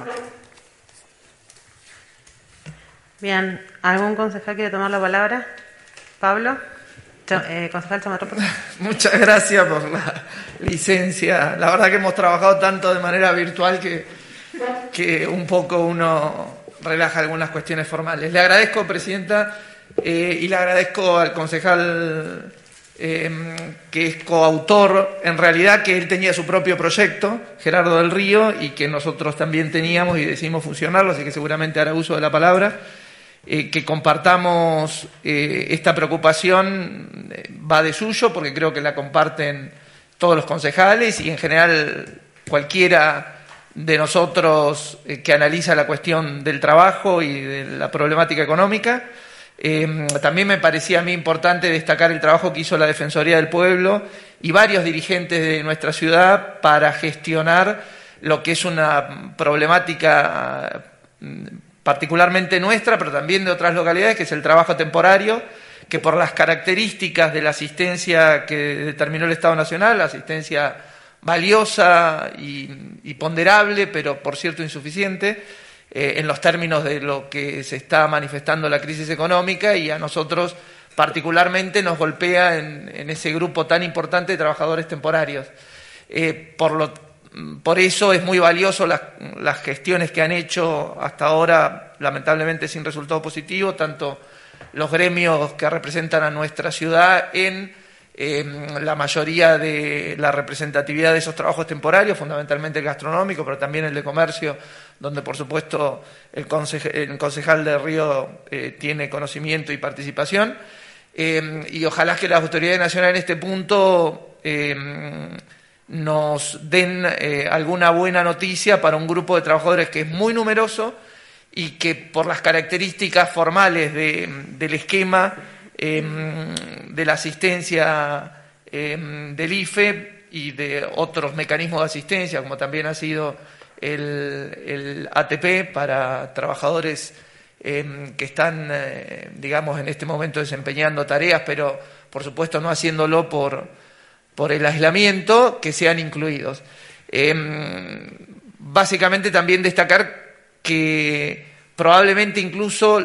Bien, ¿algún concejal quiere tomar la palabra? Pablo. Concejal Chamarro. Muchas gracias por la licencia. La verdad que hemos trabajado tanto de manera virtual que un poco uno relaja algunas cuestiones formales. Le agradezco, Presidenta, y le agradezco al concejal que es coautor, en realidad que él tenía su propio proyecto, Gerardo del Río, y que nosotros también teníamos y decidimos fusionarlo, así que seguramente hará uso de la palabra. Que compartamos esta preocupación va de suyo, porque creo que la comparten todos los concejales y en general cualquiera de nosotros que analiza la cuestión del trabajo y de la problemática económica. También me parecía a mí importante destacar el trabajo que hizo la Defensoría del Pueblo y varios dirigentes de nuestra ciudad para gestionar lo que es una problemática particularmente nuestra, pero también de otras localidades, que es el trabajo temporario, que por las características de la asistencia que determinó el Estado Nacional, la asistencia valiosa y ponderable, pero por cierto insuficiente, en los términos de lo que se está manifestando la crisis económica, y a nosotros particularmente nos golpea en ese grupo tan importante de trabajadores temporarios. Por eso es muy valioso las gestiones que han hecho hasta ahora, lamentablemente sin resultado positivo, tanto los gremios que representan a nuestra ciudad en la mayoría de la representatividad de esos trabajos temporarios, fundamentalmente el gastronómico, pero también el de comercio, donde por supuesto el concejal de Río tiene conocimiento y participación, y ojalá que las autoridades nacionales en este punto nos den alguna buena noticia para un grupo de trabajadores que es muy numeroso y que por las características formales del esquema de la asistencia del IFE y de otros mecanismos de asistencia, como también ha sido el ATP para trabajadores que están, digamos, en este momento desempeñando tareas, pero por supuesto no haciéndolo por el aislamiento, que sean incluidos. Básicamente también destacar que probablemente incluso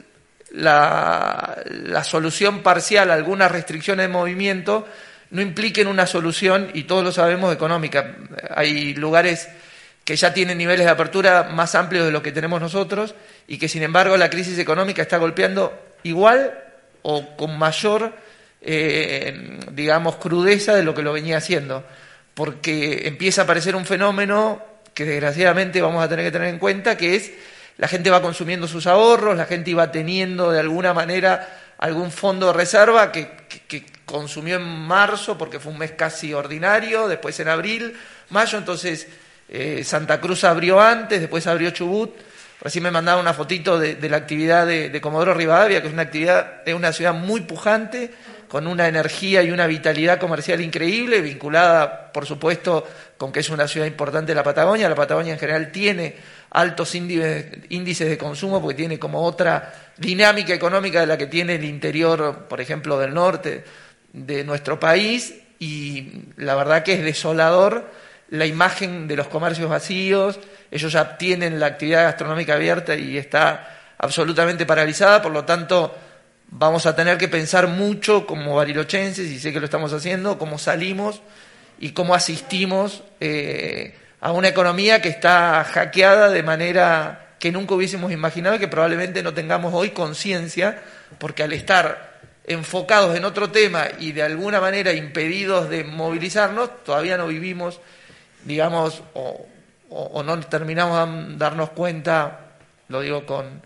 la solución parcial a algunas restricciones de movimiento no impliquen una solución, y todos lo sabemos, económica. Hay lugares que ya tienen niveles de apertura más amplios de lo que tenemos nosotros y que sin embargo la crisis económica está golpeando igual o con mayor digamos, crudeza de lo que lo venía haciendo, porque empieza a aparecer un fenómeno que desgraciadamente vamos a tener que tener en cuenta, que es la gente va consumiendo sus ahorros, la gente iba teniendo de alguna manera algún fondo de reserva que consumió en marzo porque fue un mes casi ordinario, después en abril, mayo, entonces Santa Cruz abrió antes, después abrió Chubut. Recién me mandaron una fotito de la actividad de Comodoro Rivadavia, que es una ciudad muy pujante, con una energía y una vitalidad comercial increíble, vinculada, por supuesto, con que es una ciudad importante de la Patagonia. La Patagonia en general tiene altos índices de consumo porque tiene como otra dinámica económica de la que tiene el interior, por ejemplo, del norte de nuestro país, y la verdad que es desolador la imagen de los comercios vacíos. Ellos ya tienen la actividad gastronómica abierta y está absolutamente paralizada, por lo tanto vamos a tener que pensar mucho como barilochenses, y sé que lo estamos haciendo, cómo salimos y cómo asistimos a una economía que está hackeada de manera que nunca hubiésemos imaginado y que probablemente no tengamos hoy conciencia, porque al estar enfocados en otro tema y de alguna manera impedidos de movilizarnos, todavía no vivimos, digamos, o no terminamos de darnos cuenta, lo digo con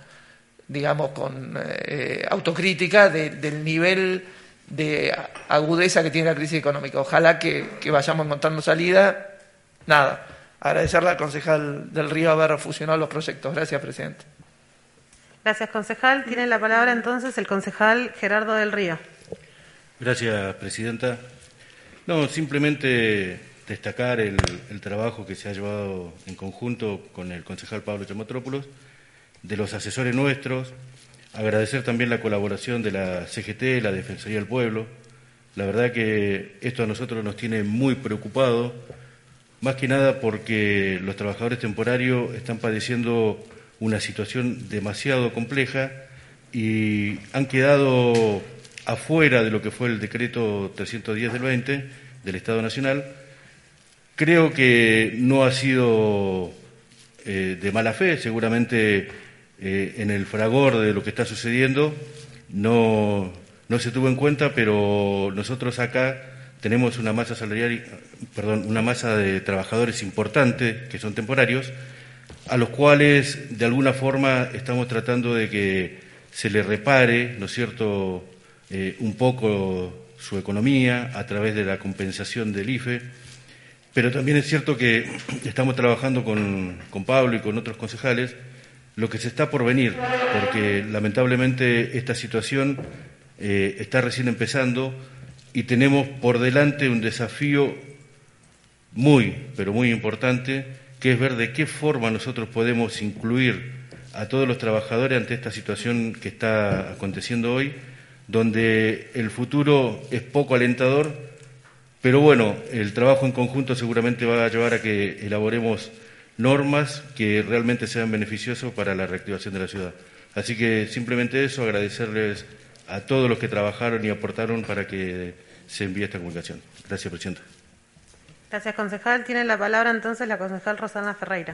autocrítica, del nivel de agudeza que tiene la crisis económica. Ojalá que vayamos encontrando salida. Nada, agradecerle al concejal del Río haber fusionado los proyectos. Gracias, presidente. Gracias, concejal. Tiene la palabra entonces el concejal Gerardo del Río. Gracias, presidenta. No, simplemente destacar el trabajo que se ha llevado en conjunto con el concejal Pablo Chamatrópolos, de los asesores nuestros, agradecer también la colaboración de la CGT, la Defensoría del Pueblo. La verdad que esto a nosotros nos tiene muy preocupados, más que nada porque los trabajadores temporarios están padeciendo una situación demasiado compleja y han quedado afuera de lo que fue el decreto 310 del 20 del Estado Nacional. Creo que no ha sido de mala fe, seguramente en el fragor de lo que está sucediendo no se tuvo en cuenta, pero nosotros acá tenemos una masa salarial, una masa de trabajadores importante que son temporarios, a los cuales de alguna forma estamos tratando de que se les repare, ¿no es cierto?, un poco su economía a través de la compensación del IFE, pero también es cierto que estamos trabajando con Pablo y con otros concejales lo que se está por venir, porque lamentablemente esta situación está recién empezando y tenemos por delante un desafío muy, pero muy importante, que es ver de qué forma nosotros podemos incluir a todos los trabajadores ante esta situación que está aconteciendo hoy, donde el futuro es poco alentador, pero bueno, el trabajo en conjunto seguramente va a llevar a que elaboremos normas que realmente sean beneficiosas para la reactivación de la ciudad. Así que simplemente eso, agradecerles a todos los que trabajaron y aportaron para que se envíe esta comunicación. Gracias, presidenta. Gracias, concejal. Tiene la palabra entonces la concejal Rosana Ferreira.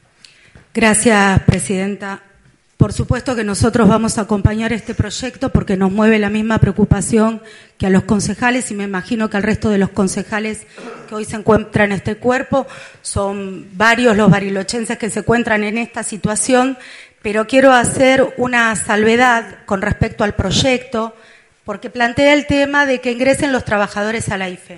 Gracias, presidenta. Por supuesto que nosotros vamos a acompañar este proyecto porque nos mueve la misma preocupación que a los concejales y me imagino que al resto de los concejales que hoy se encuentran en este cuerpo. Son varios los barilochenses que se encuentran en esta situación, pero quiero hacer una salvedad con respecto al proyecto porque plantea el tema de que ingresen los trabajadores a la IFE.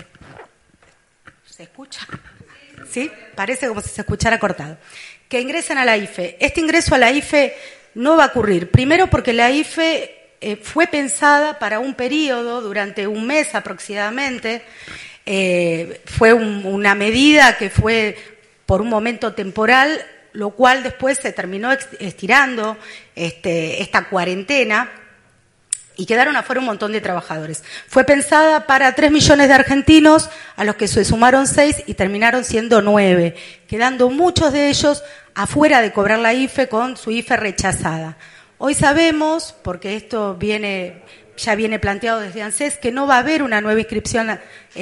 ¿Se escucha? ¿Sí? Parece como si se escuchara cortado. Que ingresen a la IFE. Este ingreso a la IFE no va a ocurrir. Primero porque la IFE fue pensada para un periodo, durante un mes aproximadamente. Fue una medida que fue por un momento temporal, lo cual después se terminó estirando esta cuarentena y quedaron afuera un montón de trabajadores. Fue pensada para 3 millones de argentinos, a los que se sumaron 6 y terminaron siendo 9, quedando muchos de ellos afuera de cobrar la IFE con su IFE rechazada. Hoy sabemos, porque esto ya viene planteado desde ANSES, que no va a haber una nueva inscripción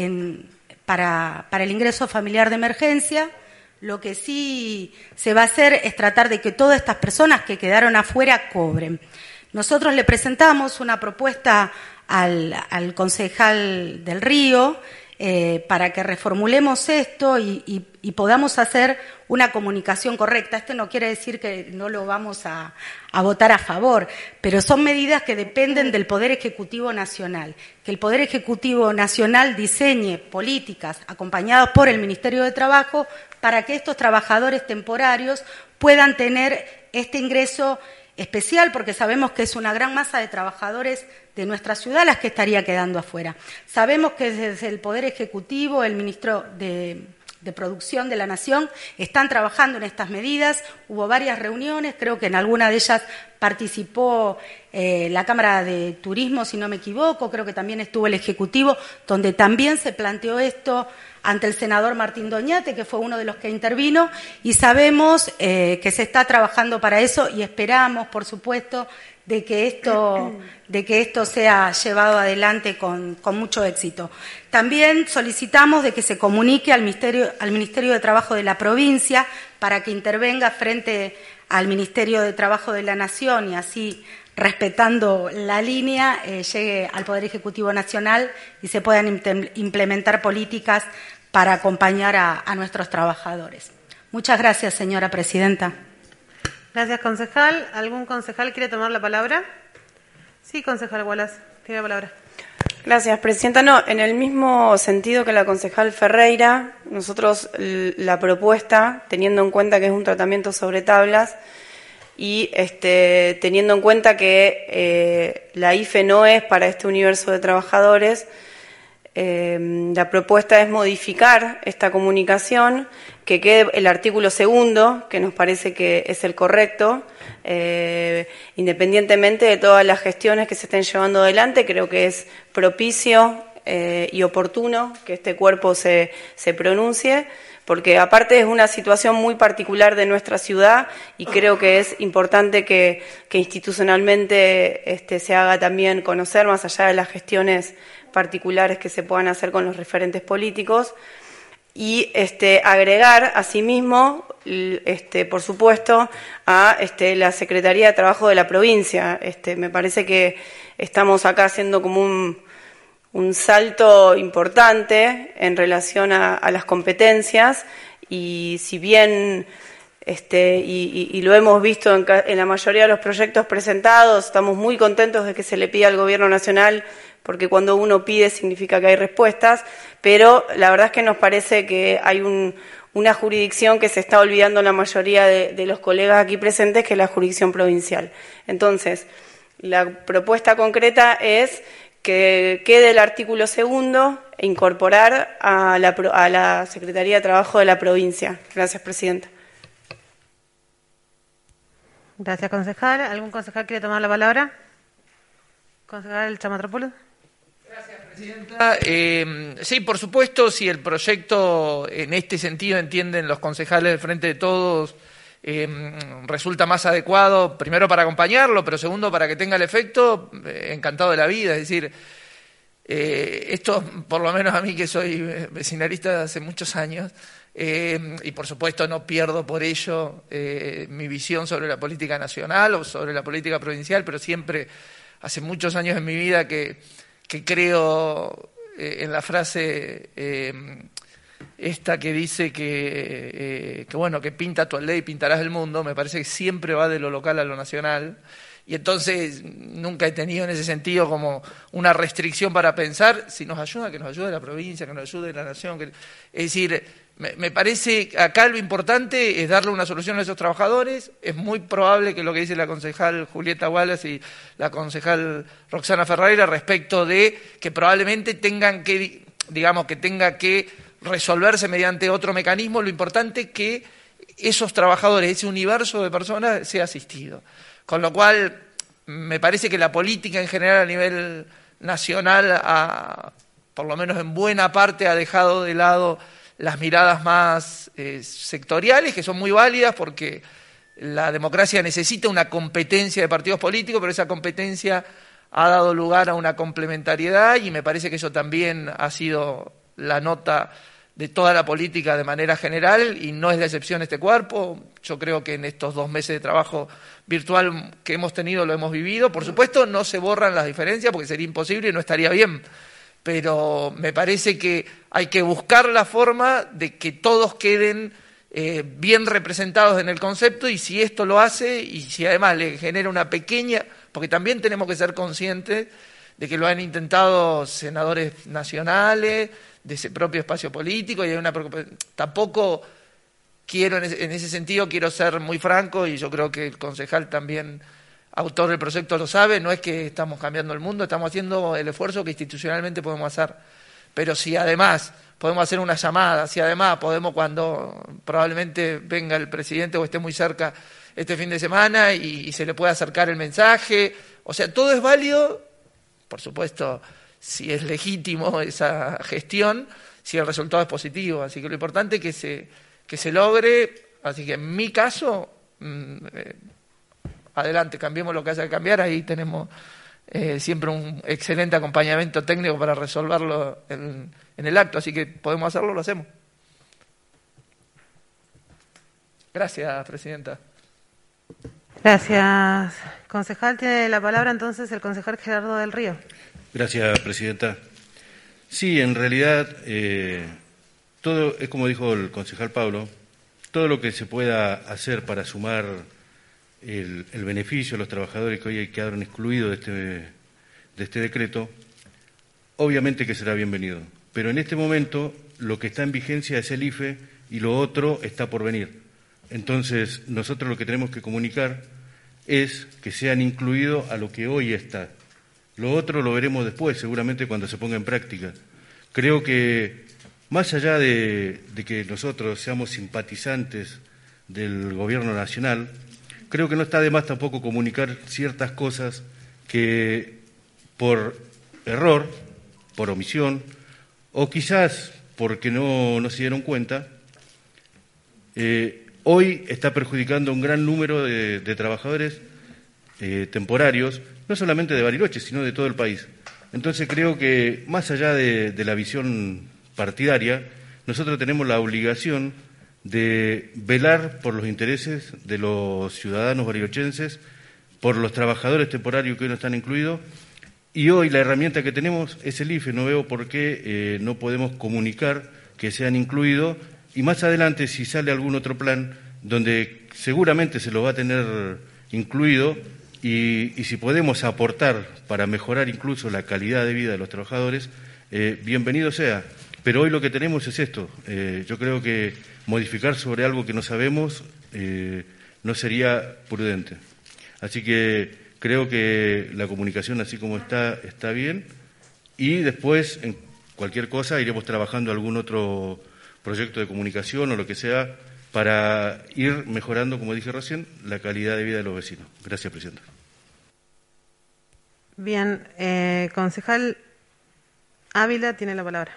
para el ingreso familiar de emergencia. Lo que sí se va a hacer es tratar de que todas estas personas que quedaron afuera cobren. Nosotros le presentamos una propuesta al concejal del Río para que reformulemos esto y podamos hacer una comunicación correcta. Esto no quiere decir que no lo vamos a votar a favor, pero son medidas que dependen del Poder Ejecutivo Nacional. Que el Poder Ejecutivo Nacional diseñe políticas acompañadas por el Ministerio de Trabajo para que estos trabajadores temporarios puedan tener este ingreso especial, porque sabemos que es una gran masa de trabajadores de nuestra ciudad las que estaría quedando afuera. Sabemos que desde el Poder Ejecutivo, el Ministro de Producción de la Nación están trabajando en estas medidas. Hubo varias reuniones, creo que en alguna de ellas participó la Cámara de Turismo, si no me equivoco, creo que también estuvo el Ejecutivo, donde también se planteó esto ante el senador Martín Doñate, que fue uno de los que intervino, y sabemos que se está trabajando para eso y esperamos, por supuesto, de que esto sea llevado adelante con mucho éxito. También solicitamos de que se comunique al Ministerio de Trabajo de la provincia para que intervenga frente al Ministerio de Trabajo de la Nación y así, respetando la línea, llegue al Poder Ejecutivo Nacional y se puedan implementar políticas para acompañar a nuestros trabajadores. Muchas gracias, señora presidenta. Gracias, concejal. ¿Algún concejal quiere tomar la palabra? Sí, concejal Wallace, tiene la palabra. Gracias, presidenta. No, en el mismo sentido que la concejal Ferreira, nosotros la propuesta, teniendo en cuenta que es un tratamiento sobre tablas y teniendo en cuenta que la IFE no es para este universo de trabajadores, la propuesta es modificar esta comunicación, que quede el artículo 2, que nos parece que es el correcto, independientemente de todas las gestiones que se estén llevando adelante. Creo que es propicio y oportuno que este cuerpo se pronuncie, porque aparte es una situación muy particular de nuestra ciudad y creo que es importante que institucionalmente se haga también conocer, más allá de las gestiones particulares que se puedan hacer con los referentes políticos, y agregar asimismo, por supuesto, a la Secretaría de Trabajo de la provincia. Me parece que estamos acá haciendo como un salto importante en relación a las competencias, y si bien y lo hemos visto en la mayoría de los proyectos presentados, estamos muy contentos de que se le pida al Gobierno Nacional, porque cuando uno pide significa que hay respuestas, pero la verdad es que nos parece que hay una jurisdicción que se está olvidando la mayoría de los colegas aquí presentes, que es la jurisdicción provincial. Entonces, la propuesta concreta es que quede el artículo 2 e incorporar a la Secretaría de Trabajo de la provincia. Gracias, presidenta. Gracias, concejal. ¿Algún concejal quiere tomar la palabra? Concejal Chamatropoulos. Gracias, presidenta. Sí, por supuesto, si el proyecto en este sentido entienden los concejales del Frente de Todos, resulta más adecuado, primero para acompañarlo, pero segundo para que tenga el efecto, encantado de la vida. Es decir, esto, por lo menos a mí que soy vecinalista de hace muchos años, y por supuesto no pierdo por ello mi visión sobre la política nacional o sobre la política provincial, pero siempre, hace muchos años en mi vida que creo en la frase esta que dice que bueno, que pinta tu aldea y pintarás el mundo. Me parece que siempre va de lo local a lo nacional, y entonces nunca he tenido en ese sentido como una restricción para pensar si nos ayuda, que nos ayude la provincia, que nos ayude la nación. Es decir, me parece que acá lo importante es darle una solución a esos trabajadores. Es muy probable que lo que dice la concejal Julieta Wallace y la concejal Roxana Ferreira respecto de que probablemente tengan que, digamos, que tenga que resolverse mediante otro mecanismo, lo importante es que esos trabajadores, ese universo de personas, sea asistido. Con lo cual, me parece que la política en general a nivel nacional, por lo menos en buena parte, ha dejado de lado las miradas más sectoriales, que son muy válidas porque la democracia necesita una competencia de partidos políticos, pero esa competencia ha dado lugar a una complementariedad, y me parece que eso también ha sido la nota de toda la política de manera general, y no es de excepción este cuerpo. Yo creo que en estos 2 meses de trabajo virtual que hemos tenido lo hemos vivido. Por supuesto, no se borran las diferencias porque sería imposible y no estaría bien, pero me parece que hay que buscar la forma de que todos queden bien representados en el concepto, y si esto lo hace, y si además le genera una pequeña, porque también tenemos que ser conscientes de que lo han intentado senadores nacionales, de ese propio espacio político, y hay una preocupación. Tampoco quiero, en ese sentido, quiero ser muy franco, y yo creo que el concejal también, autor del proyecto, lo sabe, no es que estamos cambiando el mundo, estamos haciendo el esfuerzo que institucionalmente podemos hacer. Pero si además podemos hacer una llamada, si además podemos, cuando probablemente venga el presidente o esté muy cerca este fin de semana y se le pueda acercar el mensaje, o sea, todo es válido, por supuesto, si es legítimo esa gestión, si el resultado es positivo. Así que lo importante es que se logre. Así que en mi caso, adelante, cambiemos lo que haya que cambiar, ahí tenemos siempre un excelente acompañamiento técnico para resolverlo en el acto, así que podemos hacerlo, lo hacemos. Gracias, presidenta. Gracias, concejal. Tiene la palabra entonces el concejal Gerardo del Río. Gracias, presidenta. Sí, en realidad, todo es como dijo el concejal Pablo, todo lo que se pueda hacer para sumar el beneficio a los trabajadores que hoy quedaron excluidos de este decreto, obviamente que será bienvenido. Pero en este momento lo que está en vigencia es el IFE y lo otro está por venir. Entonces, nosotros lo que tenemos que comunicar es que sean incluidos a lo que hoy está. Lo otro lo veremos después, seguramente cuando se ponga en práctica. Creo que, más allá de que nosotros seamos simpatizantes del Gobierno Nacional, creo que no está de más tampoco comunicar ciertas cosas que por error, por omisión, o quizás porque no se dieron cuenta, hoy está perjudicando a un gran número de trabajadores temporarios, no solamente de Bariloche, sino de todo el país. Entonces creo que, más allá de la visión partidaria, nosotros tenemos la obligación de velar por los intereses de los ciudadanos barilochenses, por los trabajadores temporarios que hoy no están incluidos, y hoy la herramienta que tenemos es el IFE. No veo por qué no podemos comunicar que sean incluidos, y más adelante, si sale algún otro plan donde seguramente se lo va a tener incluido, y si podemos aportar para mejorar incluso la calidad de vida de los trabajadores, bienvenido sea. Pero hoy lo que tenemos es esto. Yo creo que modificar sobre algo que no sabemos no sería prudente. Así que creo que la comunicación, así como está bien, y después, en cualquier cosa, iremos trabajando algún otro proyecto de comunicación o lo que sea para ir mejorando, como dije recién, la calidad de vida de los vecinos. Gracias, presidenta. Bien, concejal Ávila tiene la palabra.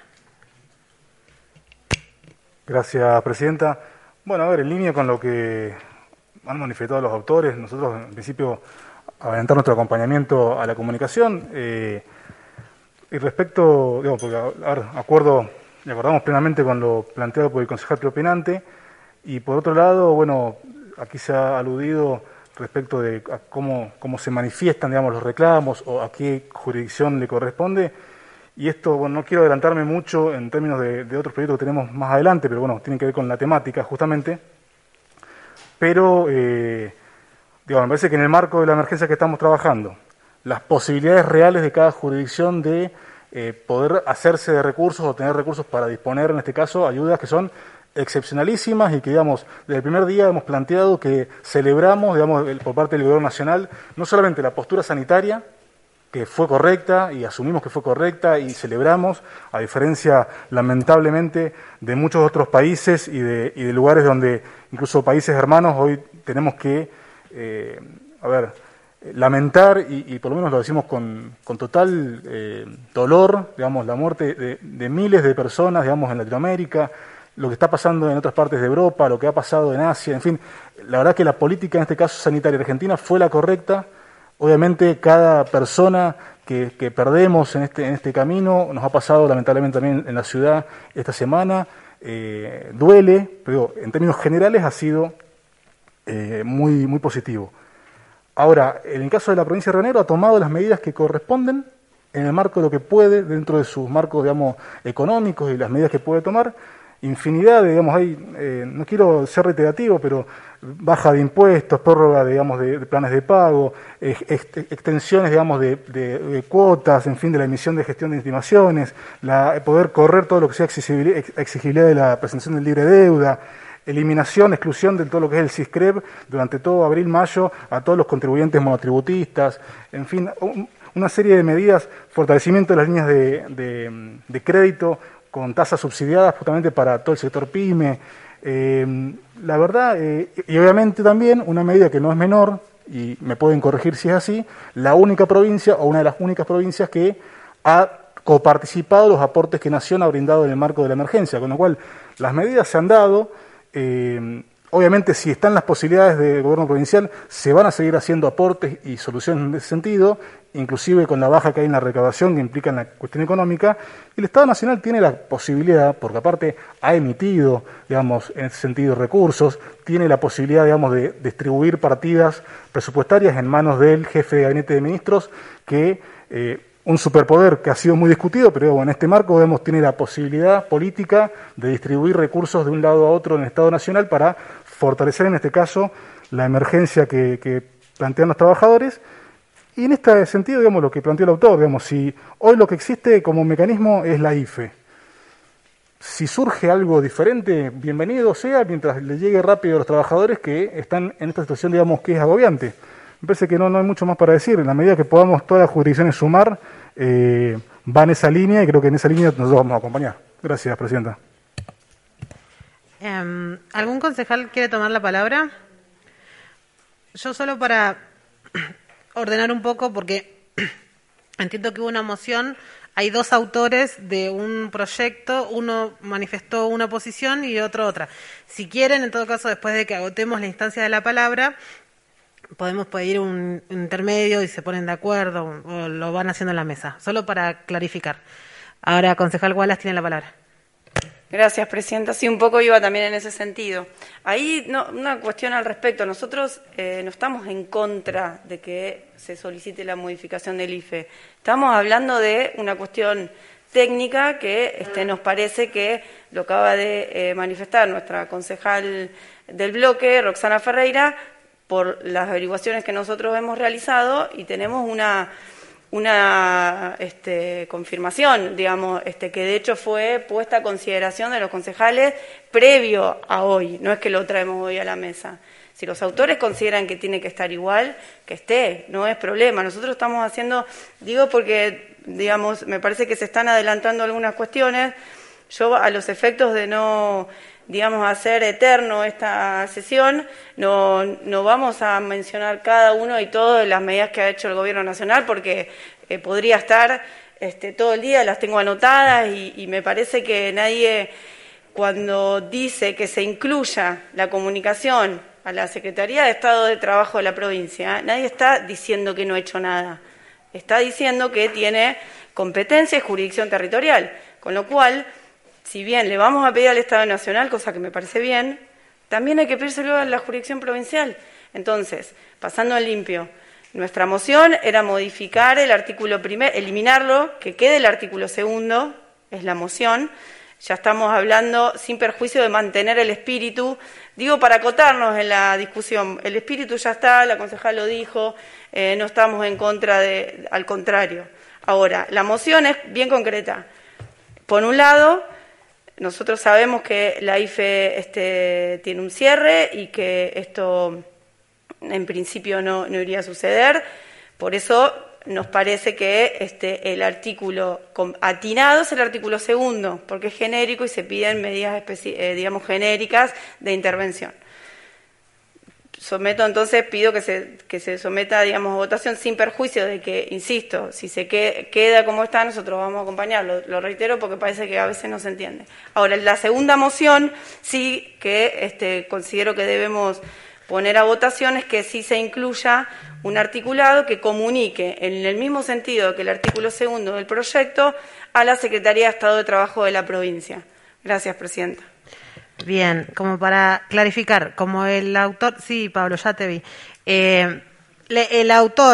Gracias, presidenta. Bueno, a ver, en línea con lo que han manifestado los autores, nosotros en principio adelantar nuestro acompañamiento a la comunicación y respecto, digamos, porque a ver, acordamos plenamente con lo planteado por el concejal preopinante, y por otro lado, bueno, aquí se ha aludido respecto de a cómo se manifiestan, digamos, los reclamos o a qué jurisdicción le corresponde. Y esto, bueno, no quiero adelantarme mucho en términos de otros proyectos que tenemos más adelante, pero bueno, tienen que ver con la temática justamente. Pero, digamos, me parece que en el marco de la emergencia que estamos trabajando, las posibilidades reales de cada jurisdicción de poder hacerse de recursos o tener recursos para disponer, en este caso, ayudas que son excepcionalísimas y que, digamos, desde el primer día hemos planteado que celebramos, digamos, por parte del Gobierno Nacional, no solamente la postura sanitaria, que fue correcta y asumimos que fue correcta y celebramos, a diferencia, lamentablemente, de muchos otros países y de lugares donde, incluso países hermanos, hoy tenemos que, lamentar, y por lo menos lo decimos con total dolor, digamos, la muerte de miles de personas, digamos, en Latinoamérica, lo que está pasando en otras partes de Europa, lo que ha pasado en Asia, en fin, la verdad que la política, en este caso sanitaria argentina, fue la correcta. Obviamente cada persona que perdemos en este camino, nos ha pasado lamentablemente también en la ciudad esta semana, duele, pero en términos generales ha sido muy, muy positivo. Ahora, en el caso de la provincia de Río Negro ha tomado las medidas que corresponden en el marco de lo que puede, dentro de sus marcos, digamos, económicos y las medidas que puede tomar, infinidad de, digamos, no quiero ser reiterativo, pero baja de impuestos, prórroga, digamos, de planes de pago, extensiones, digamos, de cuotas, en fin, de la emisión de gestión de estimaciones, poder correr todo lo que sea exigibilidad de la presentación del libre deuda, eliminación, exclusión de todo lo que es el SISCREP durante todo abril, mayo, a todos los contribuyentes monotributistas, en fin, una serie de medidas, fortalecimiento de las líneas de crédito con tasas subsidiadas justamente para todo el sector PYME. La verdad, y obviamente también una medida que no es menor, y me pueden corregir si es así, la única provincia o una de las únicas provincias que ha coparticipado los aportes que Nación ha brindado en el marco de la emergencia, con lo cual las medidas se han dado. Obviamente, si están las posibilidades del gobierno provincial, se van a seguir haciendo aportes y soluciones en ese sentido, inclusive con la baja que hay en la recaudación que implica en la cuestión económica. El Estado Nacional tiene la posibilidad, porque aparte ha emitido, digamos, en ese sentido recursos, tiene la posibilidad, digamos, de distribuir partidas presupuestarias en manos del jefe de gabinete de ministros, que un superpoder que ha sido muy discutido, pero bueno, en este marco, digamos, tiene la posibilidad política de distribuir recursos de un lado a otro en el Estado Nacional para fortalecer, en este caso, la emergencia que plantean los trabajadores. Y en este sentido, digamos, lo que planteó el autor, digamos, si hoy lo que existe como mecanismo es la IFE, si surge algo diferente, bienvenido sea, mientras le llegue rápido a los trabajadores que están en esta situación, digamos, que es agobiante. Me parece que no hay mucho más para decir. En la medida que podamos todas las jurisdicciones sumar, va en esa línea, y creo que en esa línea nosotros vamos a acompañar. Gracias, Presidenta. ¿Algún concejal quiere tomar la palabra? Yo solo para ordenar un poco, porque entiendo que hubo una moción, hay dos autores de un proyecto, uno manifestó una posición y otro otra. Si quieren, en todo caso, después de que agotemos la instancia de la palabra, podemos pedir un intermedio y se ponen de acuerdo o lo van haciendo en la mesa, solo para clarificar. Ahora, concejal Wallace tiene la palabra. Gracias, Presidenta. Sí, un poco iba también en ese sentido. Ahí una cuestión al respecto. Nosotros no estamos en contra de que se solicite la modificación del IFE. Estamos hablando de una cuestión técnica que nos parece que lo acaba de manifestar nuestra concejal del bloque, Roxana Ferreira, por las averiguaciones que nosotros hemos realizado, y tenemos una confirmación, digamos, que de hecho fue puesta a consideración de los concejales previo a hoy, no es que lo traemos hoy a la mesa. Si los autores consideran que tiene que estar igual, que esté, no es problema. Nosotros estamos haciendo, digo porque, digamos, me parece que se están adelantando algunas cuestiones. Yo, a los efectos de no, digamos, hacer eterno esta sesión, no vamos a mencionar cada uno y todas las medidas que ha hecho el Gobierno Nacional, porque podría estar todo el día, las tengo anotadas, y me parece que nadie, cuando dice que se incluya la comunicación a la Secretaría de Estado de Trabajo de la provincia, nadie está diciendo que no ha hecho nada, está diciendo que tiene competencia y jurisdicción territorial, con lo cual, si bien le vamos a pedir al Estado Nacional, cosa que me parece bien, también hay que pedírselo a la jurisdicción provincial. Entonces, pasando al limpio, nuestra moción era modificar el artículo primero, eliminarlo, que quede el artículo segundo, es la moción. Ya estamos hablando, sin perjuicio de mantener el espíritu, digo para acotarnos en la discusión, el espíritu ya está, la concejal lo dijo, no estamos en contra al contrario. Ahora, la moción es bien concreta. Por un lado, nosotros sabemos que la IFE tiene un cierre y que esto en principio no iría a suceder, por eso nos parece que el artículo atinado es el artículo segundo, porque es genérico y se piden medidas digamos genéricas de intervención. Someto entonces, pido que se someta, digamos, a votación sin perjuicio de que, insisto, si se queda como está, nosotros vamos a acompañarlo. Lo reitero porque parece que a veces no se entiende. Ahora, la segunda moción sí que considero que debemos poner a votación es que sí se incluya un articulado que comunique en el mismo sentido que el artículo segundo del proyecto a la Secretaría de Estado de Trabajo de la provincia. Gracias, Presidenta. Bien, como para clarificar, como el autor, sí, Pablo, ya te vi, el autor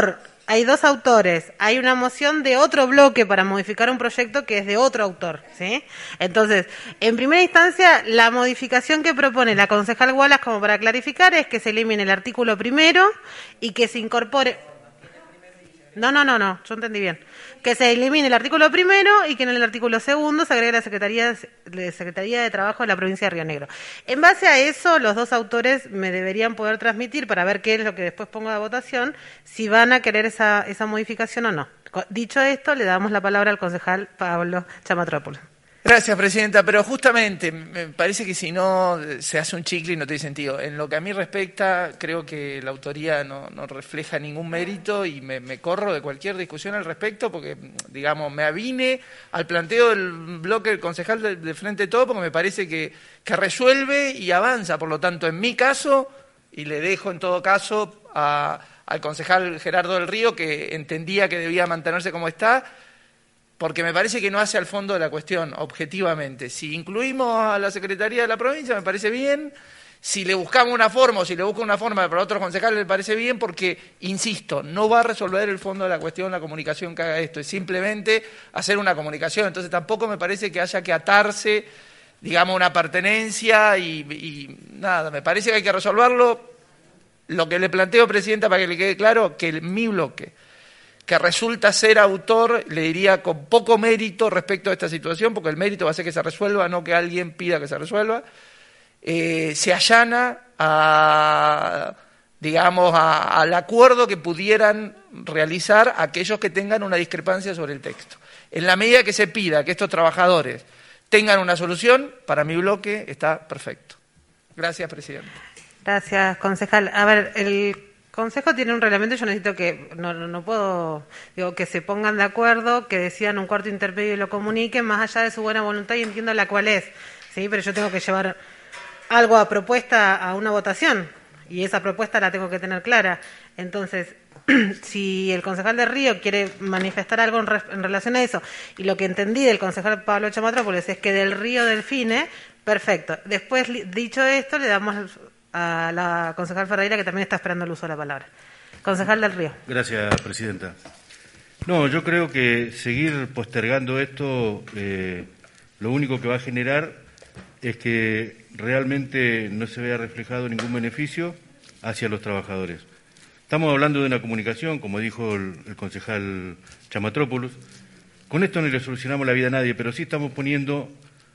hay dos autores, hay una moción de otro bloque para modificar un proyecto que es de otro autor, ¿sí? Entonces, en primera instancia, la modificación que propone la concejal Wallace, como para clarificar, es que se elimine el artículo primero y que se incorpore... No, yo entendí bien. Que se elimine el artículo primero y que en el artículo segundo se agregue la Secretaría de Trabajo de la provincia de Río Negro. En base a eso, los dos autores me deberían poder transmitir, para ver qué es lo que después pongo a votación, si van a querer esa modificación o no. Dicho esto, le damos la palabra al concejal Pablo Chamatrópolos. Gracias, presidenta, pero justamente me parece que si no se hace un chicle y no tiene sentido. En lo que a mí respecta, creo que la autoría no refleja ningún mérito y me corro de cualquier discusión al respecto porque, digamos, me avine al planteo del bloque del concejal de Frente Todo porque me parece que resuelve y avanza. Por lo tanto, en mi caso, y le dejo en todo caso al concejal Gerardo del Río, que entendía que debía mantenerse como está, porque me parece que no hace al fondo de la cuestión, objetivamente. Si incluimos a la Secretaría de la provincia, me parece bien. Si le buscamos una forma, o si le busco una forma para otros concejales, me parece bien, porque, insisto, no va a resolver el fondo de la cuestión la comunicación que haga esto. Es simplemente hacer una comunicación. Entonces tampoco me parece que haya que atarse, digamos, una pertenencia y nada. Me parece que hay que resolverlo. Lo que le planteo, presidenta, para que le quede claro, que mi bloque, que resulta ser autor, le diría con poco mérito respecto a esta situación, porque el mérito va a ser que se resuelva, no que alguien pida que se resuelva, se allana al acuerdo que pudieran realizar aquellos que tengan una discrepancia sobre el texto. En la medida que se pida que estos trabajadores tengan una solución, para mi bloque está perfecto. Gracias, presidente. Gracias, concejal. A ver, el Consejo tiene un reglamento, yo necesito que, no puedo, que se pongan de acuerdo, que decidan un cuarto intermedio y lo comuniquen, más allá de su buena voluntad, y entiendo la cual es, ¿sí? Pero yo tengo que llevar algo a propuesta a una votación, y esa propuesta la tengo que tener clara. Entonces, si el concejal de Río quiere manifestar algo en relación a eso, y lo que entendí del concejal Pablo Chamatrópolos es que del Río Delfine, perfecto. Después, dicho esto, le damos a la concejal Ferreira, que también está esperando el uso de la palabra. Concejal del Río. Gracias, presidenta. No, yo creo que seguir postergando esto lo único que va a generar es que realmente no se vea reflejado ningún beneficio hacia los trabajadores. Estamos hablando de una comunicación, como dijo el concejal Chamatrópolos. Con esto no le solucionamos la vida a nadie, pero sí estamos poniendo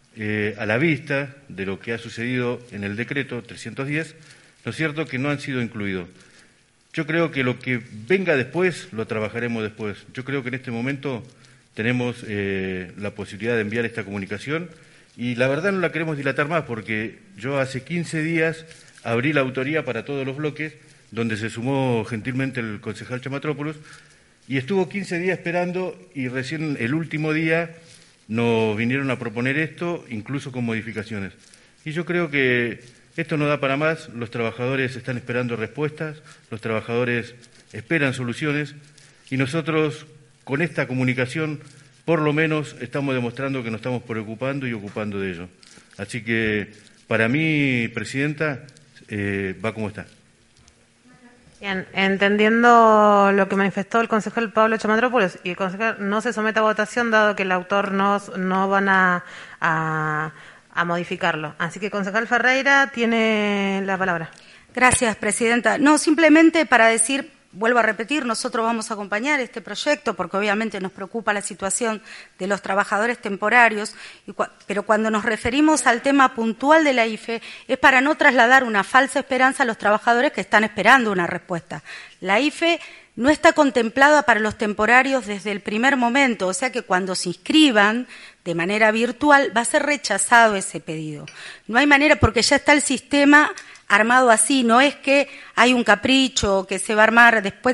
a la vista de lo que ha sucedido en el decreto 310, ¿no es cierto?, que no han sido incluidos. Yo creo que lo que venga después lo trabajaremos después. Yo creo que en este momento tenemos la posibilidad de enviar esta comunicación y la verdad no la queremos dilatar más porque yo hace 15 días abrí la autoría para todos los bloques donde se sumó gentilmente el concejal Chamatrópolos y estuvo 15 días esperando y recién el último día nos vinieron a proponer esto, incluso con modificaciones. Y yo creo que esto no da para más, los trabajadores están esperando respuestas, los trabajadores esperan soluciones y nosotros con esta comunicación por lo menos estamos demostrando que nos estamos preocupando y ocupando de ello. Así que para mí, presidenta, va como está. Bien, entendiendo lo que manifestó el concejal Pablo Chamatrópolos y el concejal no se somete a votación dado que el autor no van a modificarlo. Así que, concejal Ferreira, tiene la palabra. Gracias, presidenta. No, simplemente para decir, vuelvo a repetir, nosotros vamos a acompañar este proyecto porque obviamente nos preocupa la situación de los trabajadores temporarios, pero cuando nos referimos al tema puntual de la IFE es para no trasladar una falsa esperanza a los trabajadores que están esperando una respuesta. La IFE no está contemplada para los temporarios desde el primer momento, o sea que cuando se inscriban de manera virtual va a ser rechazado ese pedido. No hay manera porque ya está el sistema armado así, no es que hay un capricho que se va a armar después.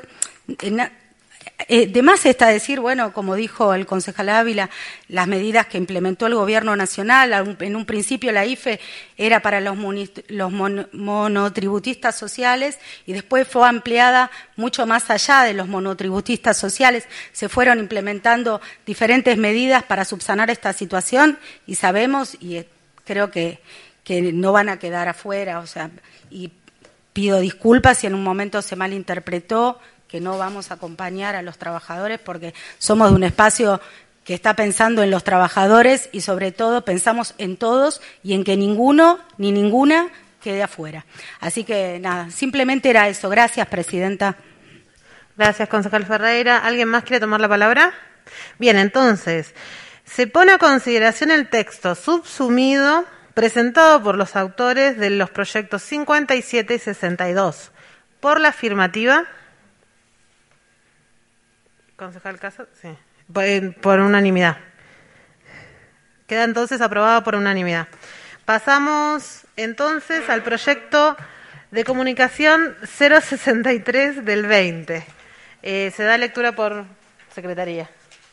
De más está decir, bueno, como dijo el concejal Ávila, las medidas que implementó el Gobierno Nacional, en un principio la IFE era para los monotributistas sociales y después fue ampliada mucho más allá de los monotributistas sociales. Se fueron implementando diferentes medidas para subsanar esta situación y sabemos, y creo que no van a quedar afuera, o sea, y pido disculpas si en un momento se malinterpretó que no vamos a acompañar a los trabajadores porque somos de un espacio que está pensando en los trabajadores y sobre todo pensamos en todos y en que ninguno ni ninguna quede afuera. Así que nada, simplemente era eso. Gracias, presidenta. Gracias, concejal Ferreira. ¿Alguien más quiere tomar la palabra? Bien, entonces, se pone a consideración el texto subsumido presentado por los autores de los proyectos 57 y 62. ¿Por la afirmativa? Concejal Casas, sí. Por unanimidad. Queda entonces aprobado por unanimidad. Pasamos entonces al proyecto de comunicación 063 del 20. Se da lectura por secretaría.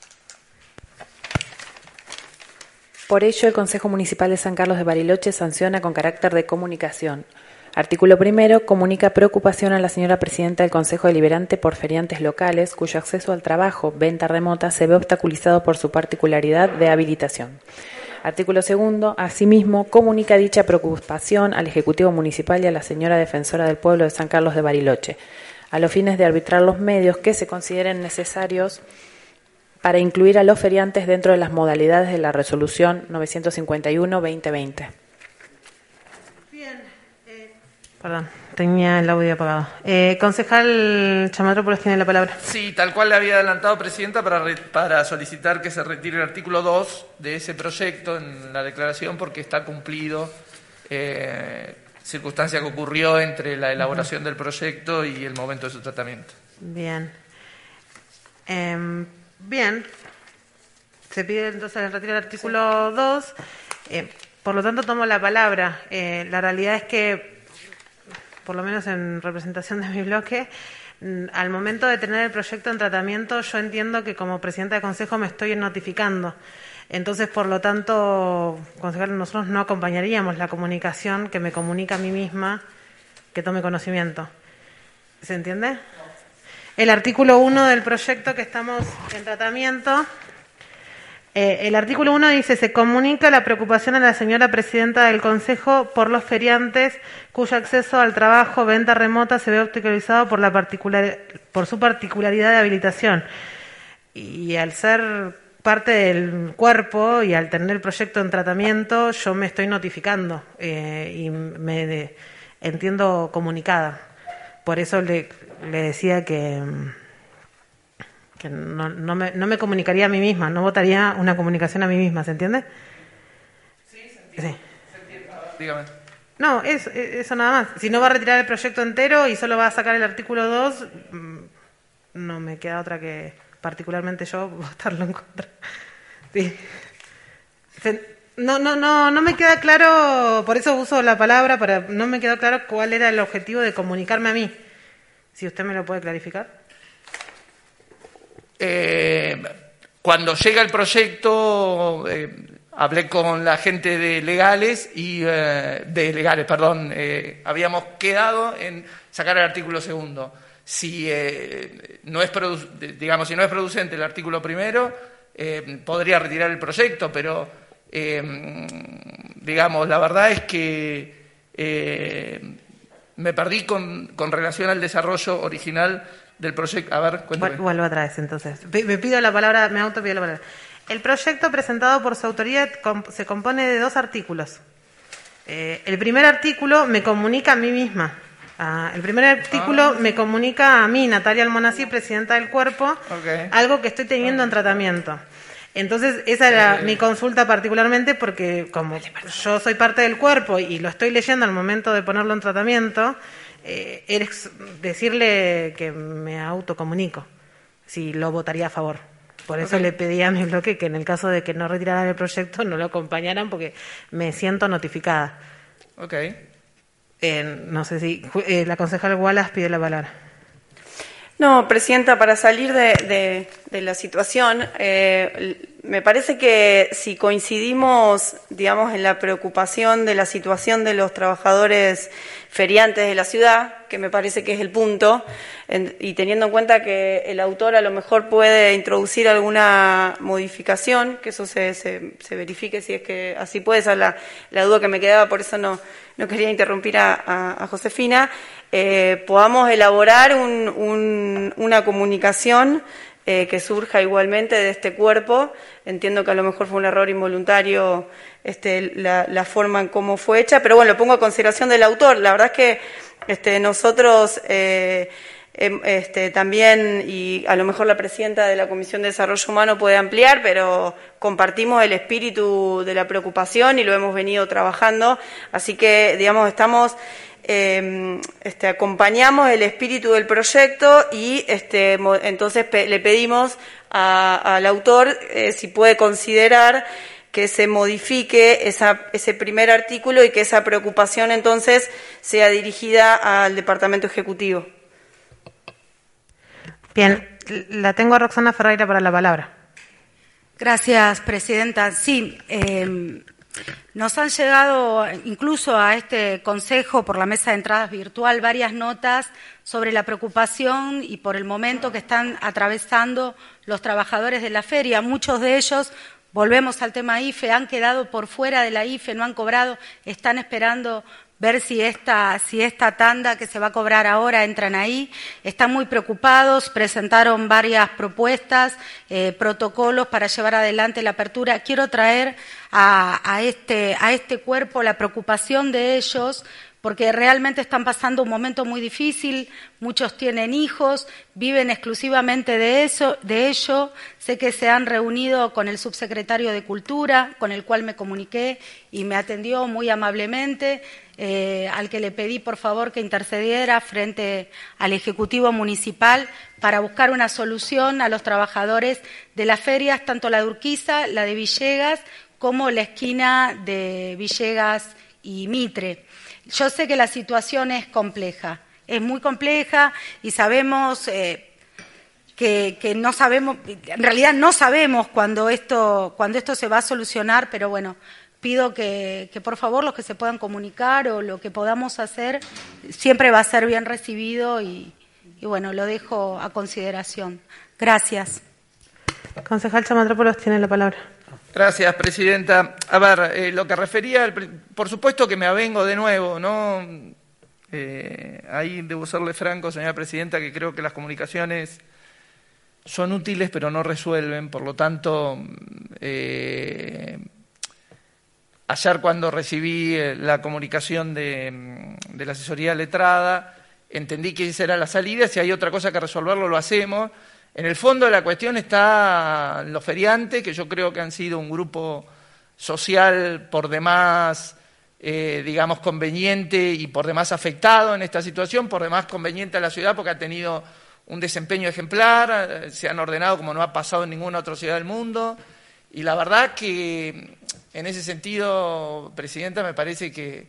Por ello, el Consejo Municipal de San Carlos de Bariloche sanciona con carácter de comunicación. Artículo 1. Comunica preocupación a la señora Presidenta del Consejo Deliberante por feriantes locales cuyo acceso al trabajo, venta remota, se ve obstaculizado por su particularidad de habilitación. Artículo 2. Asimismo, comunica dicha preocupación al Ejecutivo Municipal y a la señora Defensora del Pueblo de San Carlos de Bariloche, a los fines de arbitrar los medios que se consideren necesarios para incluir a los feriantes dentro de las modalidades de la Resolución 951-2020. Perdón, tenía el audio apagado. Concejal Chamatrópolos tiene la palabra. Sí, tal cual le había adelantado, Presidenta, para solicitar que se retire el artículo 2 de ese proyecto en la declaración porque está cumplido, circunstancia que ocurrió entre la elaboración del proyecto y el momento de su tratamiento. Bien. Bien. Se pide entonces el retiro del artículo 2. Por lo tanto, tomo la palabra. La realidad es que, por lo menos en representación de mi bloque, al momento de tener el proyecto en tratamiento, yo entiendo que como presidenta de consejo me estoy notificando. Entonces, por lo tanto, concejal, nosotros no acompañaríamos la comunicación que me comunica a mí misma que tome conocimiento. ¿Se entiende? El artículo 1 del proyecto que estamos en tratamiento. El artículo 1 dice, se comunica la preocupación a la señora Presidenta del Consejo por los feriantes cuyo acceso al trabajo, venta remota, se ve obstaculizado por su particularidad de habilitación. Y al ser parte del cuerpo y al tener el proyecto en tratamiento, yo me estoy notificando y me entiendo comunicada. Por eso le decía que no me comunicaría a mí misma, no votaría una comunicación a mí misma, ¿se entiende? Sí, se entiende. Sí. Se entiende. Dígame. No, eso nada más. Si no va a retirar el proyecto entero y solo va a sacar el artículo 2, no me queda otra que, particularmente yo, votarlo en contra. Sí. No me queda claro, por eso uso la palabra, no me quedó claro cuál era el objetivo de comunicarme a mí. Si usted me lo puede clarificar. Cuando llega el proyecto, hablé con la gente de legales habíamos quedado en sacar el artículo 2. Si no es producente el artículo 1, podría retirar el proyecto, pero la verdad es que me perdí con relación al desarrollo original del proyecto. A ver, cuéntame. Vuelvo otra vez, entonces. Me pido la palabra, me autopido la palabra. El proyecto presentado por su autoría se compone de 2 artículos. El primer artículo me comunica a mí misma. El primer artículo me comunica a mí, Natalia Almonacid, presidenta del cuerpo, algo que estoy teniendo en tratamiento. Entonces, esa era mi consulta particularmente porque como yo soy parte del cuerpo y lo estoy leyendo al momento de ponerlo en tratamiento, es decirle que me autocomunico, si lo votaría a favor. Por eso le pedí a mi bloque que en el caso de que no retiraran el proyecto no lo acompañaran porque me siento notificada. No sé si la concejal Wallace pide la palabra. No, Presidenta, para salir de la situación, me parece que si coincidimos, digamos, en la preocupación de la situación de los trabajadores feriantes de la ciudad, que me parece que es el punto, y teniendo en cuenta que el autor a lo mejor puede introducir alguna modificación, que eso se verifique si es que así puede, esa es la duda que me quedaba, por eso no no quería interrumpir a Josefina, podamos elaborar una comunicación que surja igualmente de este cuerpo. Entiendo que a lo mejor fue un error involuntario la forma en cómo fue hecha, pero bueno, lo pongo a consideración del autor. La verdad es que nosotros también, y a lo mejor la presidenta de la Comisión de Desarrollo Humano puede ampliar, pero compartimos el espíritu de la preocupación y lo hemos venido trabajando, así que, digamos, estamos acompañamos el espíritu del proyecto y entonces le pedimos al autor si puede considerar que se modifique ese primer artículo y que esa preocupación entonces sea dirigida al Departamento Ejecutivo. Bien, la tengo a Roxana Ferreira para la palabra. Gracias, presidenta. Sí, nos han llegado incluso a este Consejo por la mesa de entradas virtual varias notas sobre la preocupación y por el momento que están atravesando los trabajadores de la feria. Muchos de ellos, volvemos al tema IFE, han quedado por fuera de la IFE, no han cobrado, están esperando ver si esta tanda que se va a cobrar ahora entran ahí. Están muy preocupados, presentaron varias propuestas, protocolos para llevar adelante la apertura. Quiero traer a este cuerpo la preocupación de ellos, porque realmente están pasando un momento muy difícil, muchos tienen hijos, viven exclusivamente de ello. Sé que se han reunido con el subsecretario de Cultura, con el cual me comuniqué y me atendió muy amablemente, al que le pedí por favor que intercediera frente al Ejecutivo Municipal para buscar una solución a los trabajadores de las ferias, tanto la de Urquiza, la de Villegas, como la esquina de Villegas y Mitre. Yo sé que la situación es compleja, es muy compleja y sabemos que no sabemos, en realidad no sabemos cuándo esto se va a solucionar, pero bueno, pido que por favor los que se puedan comunicar o lo que podamos hacer siempre va a ser bien recibido y bueno, lo dejo a consideración. Gracias. Concejal Chamatrópolos tiene la palabra. Gracias, presidenta. A ver, lo que refería, por supuesto que me avengo de nuevo, ¿no? Ahí debo serle franco, señora presidenta, que creo que las comunicaciones son útiles pero no resuelven, por lo tanto, ayer cuando recibí la comunicación de la asesoría letrada, entendí que esa era la salida, si hay otra cosa que resolverlo lo hacemos. En el fondo de la cuestión están los feriantes, que yo creo que han sido un grupo social por demás, digamos, conveniente y por demás afectado en esta situación, por demás conveniente a la ciudad porque ha tenido un desempeño ejemplar, se han ordenado como no ha pasado en ninguna otra ciudad del mundo, y la verdad que en ese sentido, presidenta, me parece que,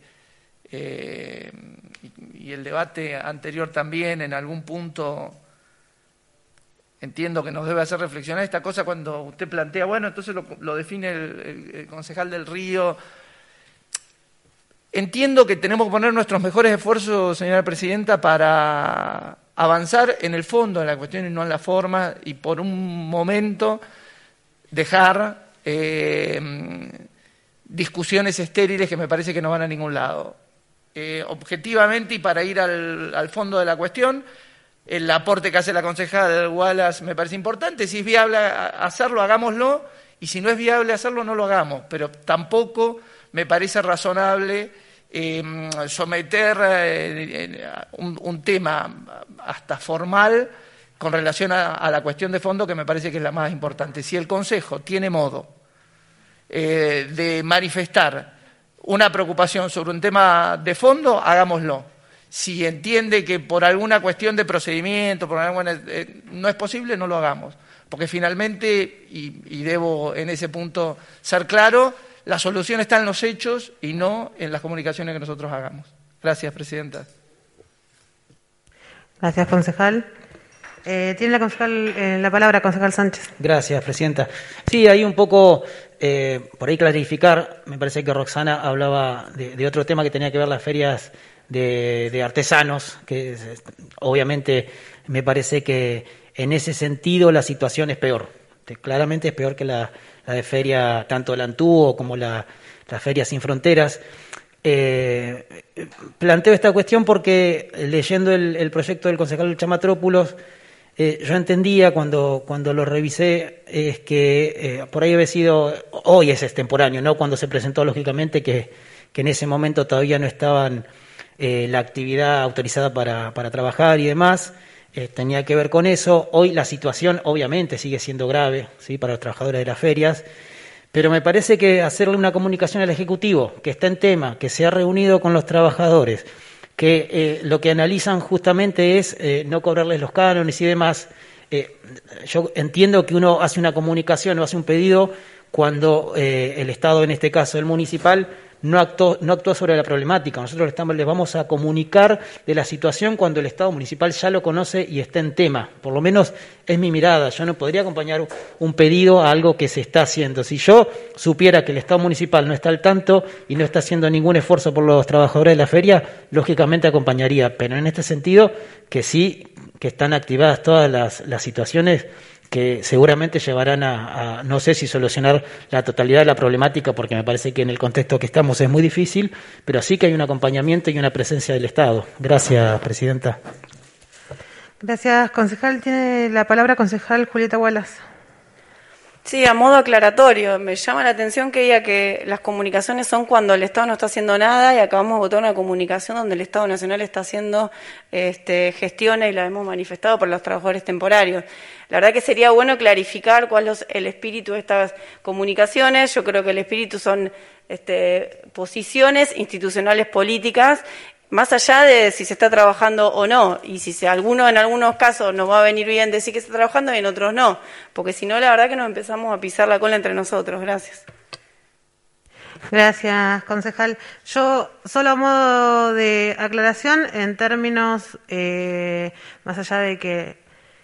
y el debate anterior también en algún punto, entiendo que nos debe hacer reflexionar esta cosa cuando usted plantea, bueno, entonces lo define el concejal del Río. Entiendo que tenemos que poner nuestros mejores esfuerzos, señora presidenta, para avanzar en el fondo de la cuestión y no en la forma, y por un momento dejar discusiones estériles que me parece que no van a ningún lado. Objetivamente, y para ir al fondo de la cuestión, el aporte que hace la concejal Wallace me parece importante. Si es viable hacerlo, hagámoslo, y si no es viable hacerlo, no lo hagamos. Pero tampoco me parece razonable someter un tema hasta formal con relación a la cuestión de fondo, que me parece que es la más importante. Si el Consejo tiene modo de manifestar una preocupación sobre un tema de fondo, hagámoslo. Si entiende que por alguna cuestión de procedimiento, por alguna, no es posible, no lo hagamos. Porque finalmente, y debo en ese punto ser claro, la solución está en los hechos y no en las comunicaciones que nosotros hagamos. Gracias, presidenta. Gracias, concejal. Tiene la palabra, concejal Sánchez. Gracias, presidenta. Sí, hay un poco, por ahí clarificar, me parece que Roxana hablaba de otro tema que tenía que ver las ferias de artesanos, que obviamente me parece que en ese sentido la situación es peor. Claramente es peor que la de feria, tanto la Antúo como la Feria Sin Fronteras. Planteo esta cuestión porque leyendo el proyecto del concejal Chamatrópulos, yo entendía cuando lo revisé es que por ahí había sido, hoy es extemporáneo, ¿no? Cuando se presentó lógicamente que en ese momento todavía no estaban la actividad autorizada para trabajar y demás, tenía que ver con eso. Hoy la situación obviamente sigue siendo grave, ¿sí? Para los trabajadores de las ferias. Pero me parece que hacerle una comunicación al Ejecutivo, que está en tema, que se ha reunido con los trabajadores, que lo que analizan justamente es no cobrarles los cánones y demás. Yo entiendo que uno hace una comunicación o hace un pedido cuando el Estado, en este caso el municipal, no actuó sobre la problemática. Nosotros les vamos a comunicar de la situación cuando el Estado municipal ya lo conoce y está en tema. Por lo menos es mi mirada. Yo no podría acompañar un pedido a algo que se está haciendo. Si yo supiera que el Estado municipal no está al tanto y no está haciendo ningún esfuerzo por los trabajadores de la feria, lógicamente acompañaría. Pero en este sentido, que sí, que están activadas todas las situaciones que seguramente llevarán a no sé si solucionar la totalidad de la problemática, porque me parece que en el contexto que estamos es muy difícil, pero sí que hay un acompañamiento y una presencia del Estado. Gracias, Presidenta. Gracias, concejal. Tiene la palabra concejal Julieta Wallace. Sí, a modo aclaratorio, me llama la atención que diga que las comunicaciones son cuando el Estado no está haciendo nada y acabamos de votar una comunicación donde el Estado Nacional está haciendo gestiones y la hemos manifestado por los trabajadores temporarios. La verdad que sería bueno clarificar cuál es el espíritu de estas comunicaciones. Yo creo que el espíritu son posiciones institucionales políticas, más allá de si se está trabajando o no, y si alguno en algunos casos nos va a venir bien decir que está trabajando y en otros no, porque si no, la verdad que nos empezamos a pisar la cola entre nosotros. Gracias. Gracias, concejal. Yo, solo a modo de aclaración, en términos, más allá de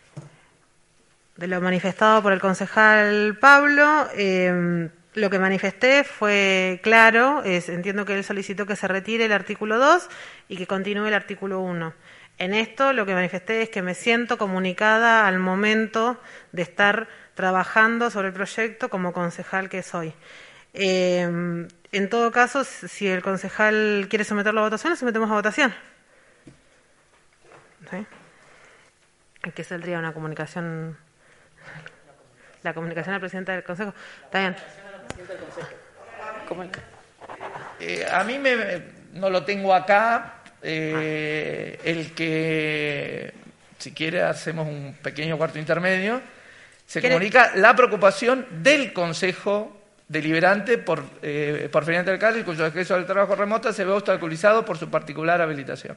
lo manifestado por el concejal Pablo, lo que manifesté fue claro, entiendo que él solicitó que se retire el artículo 2 y que continúe el artículo 1. En esto lo que manifesté es que me siento comunicada al momento de estar trabajando sobre el proyecto como concejal que soy. En todo caso, si el concejal quiere someterlo a votación, lo sometemos a votación. ¿Sí? ¿Qué saldría una comunicación? La comunicación al presidente del Consejo. Está bien. A mí no lo tengo acá. El que, si quiere, hacemos un pequeño cuarto intermedio. Se comunica la preocupación del Consejo Deliberante por Feriante Alcalde, cuyo acceso al trabajo remoto se ve obstaculizado por su particular habilitación.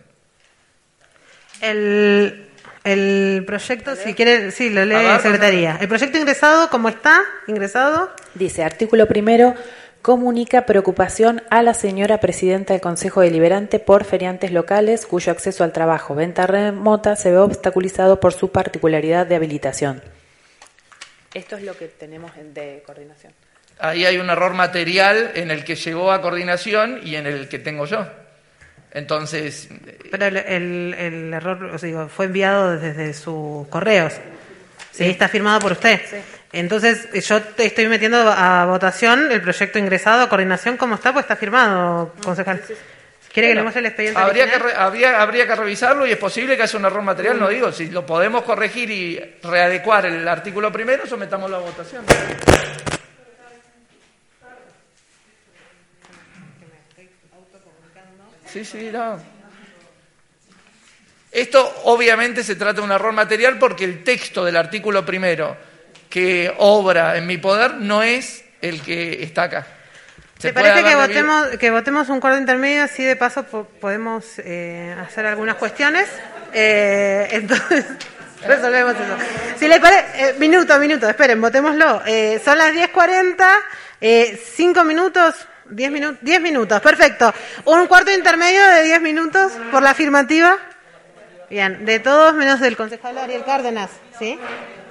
El proyecto, si quiere, sí, lo lee Secretaría. El proyecto ingresado, ¿cómo está? Ingresado. Dice, artículo 1, comunica preocupación a la señora Presidenta del Consejo Deliberante por feriantes locales cuyo acceso al trabajo, venta remota, se ve obstaculizado por su particularidad de habilitación. Esto es lo que tenemos de coordinación. Ahí hay un error material en el que llegó a coordinación y en el que tengo yo. Entonces... Pero el error, o sea, fue enviado desde sus correos. Sí, está firmado por usted. Sí. Entonces, yo te estoy metiendo a votación el proyecto ingresado a coordinación como está, pues está firmado, concejal. ¿Quiere que le muestre el expediente? Habría que revisarlo y es posible que haya un error material, no digo. Si lo podemos corregir y readecuar el artículo 1, sometámoslo a votación. Sí, no. Esto obviamente se trata de un error material porque el texto del artículo 1 que obra en mi poder no es el que está acá. ¿Te parece que votemos un cuarto intermedio? Así de paso podemos hacer algunas cuestiones. Entonces, resolvemos eso. Si les parece, minuto, esperen, votémoslo. Son las 10:40, 5 minutos... 10 minutos, perfecto. Un cuarto intermedio de 10 minutos por la afirmativa. Bien, de todos menos del concejal Ariel Cárdenas, ¿sí?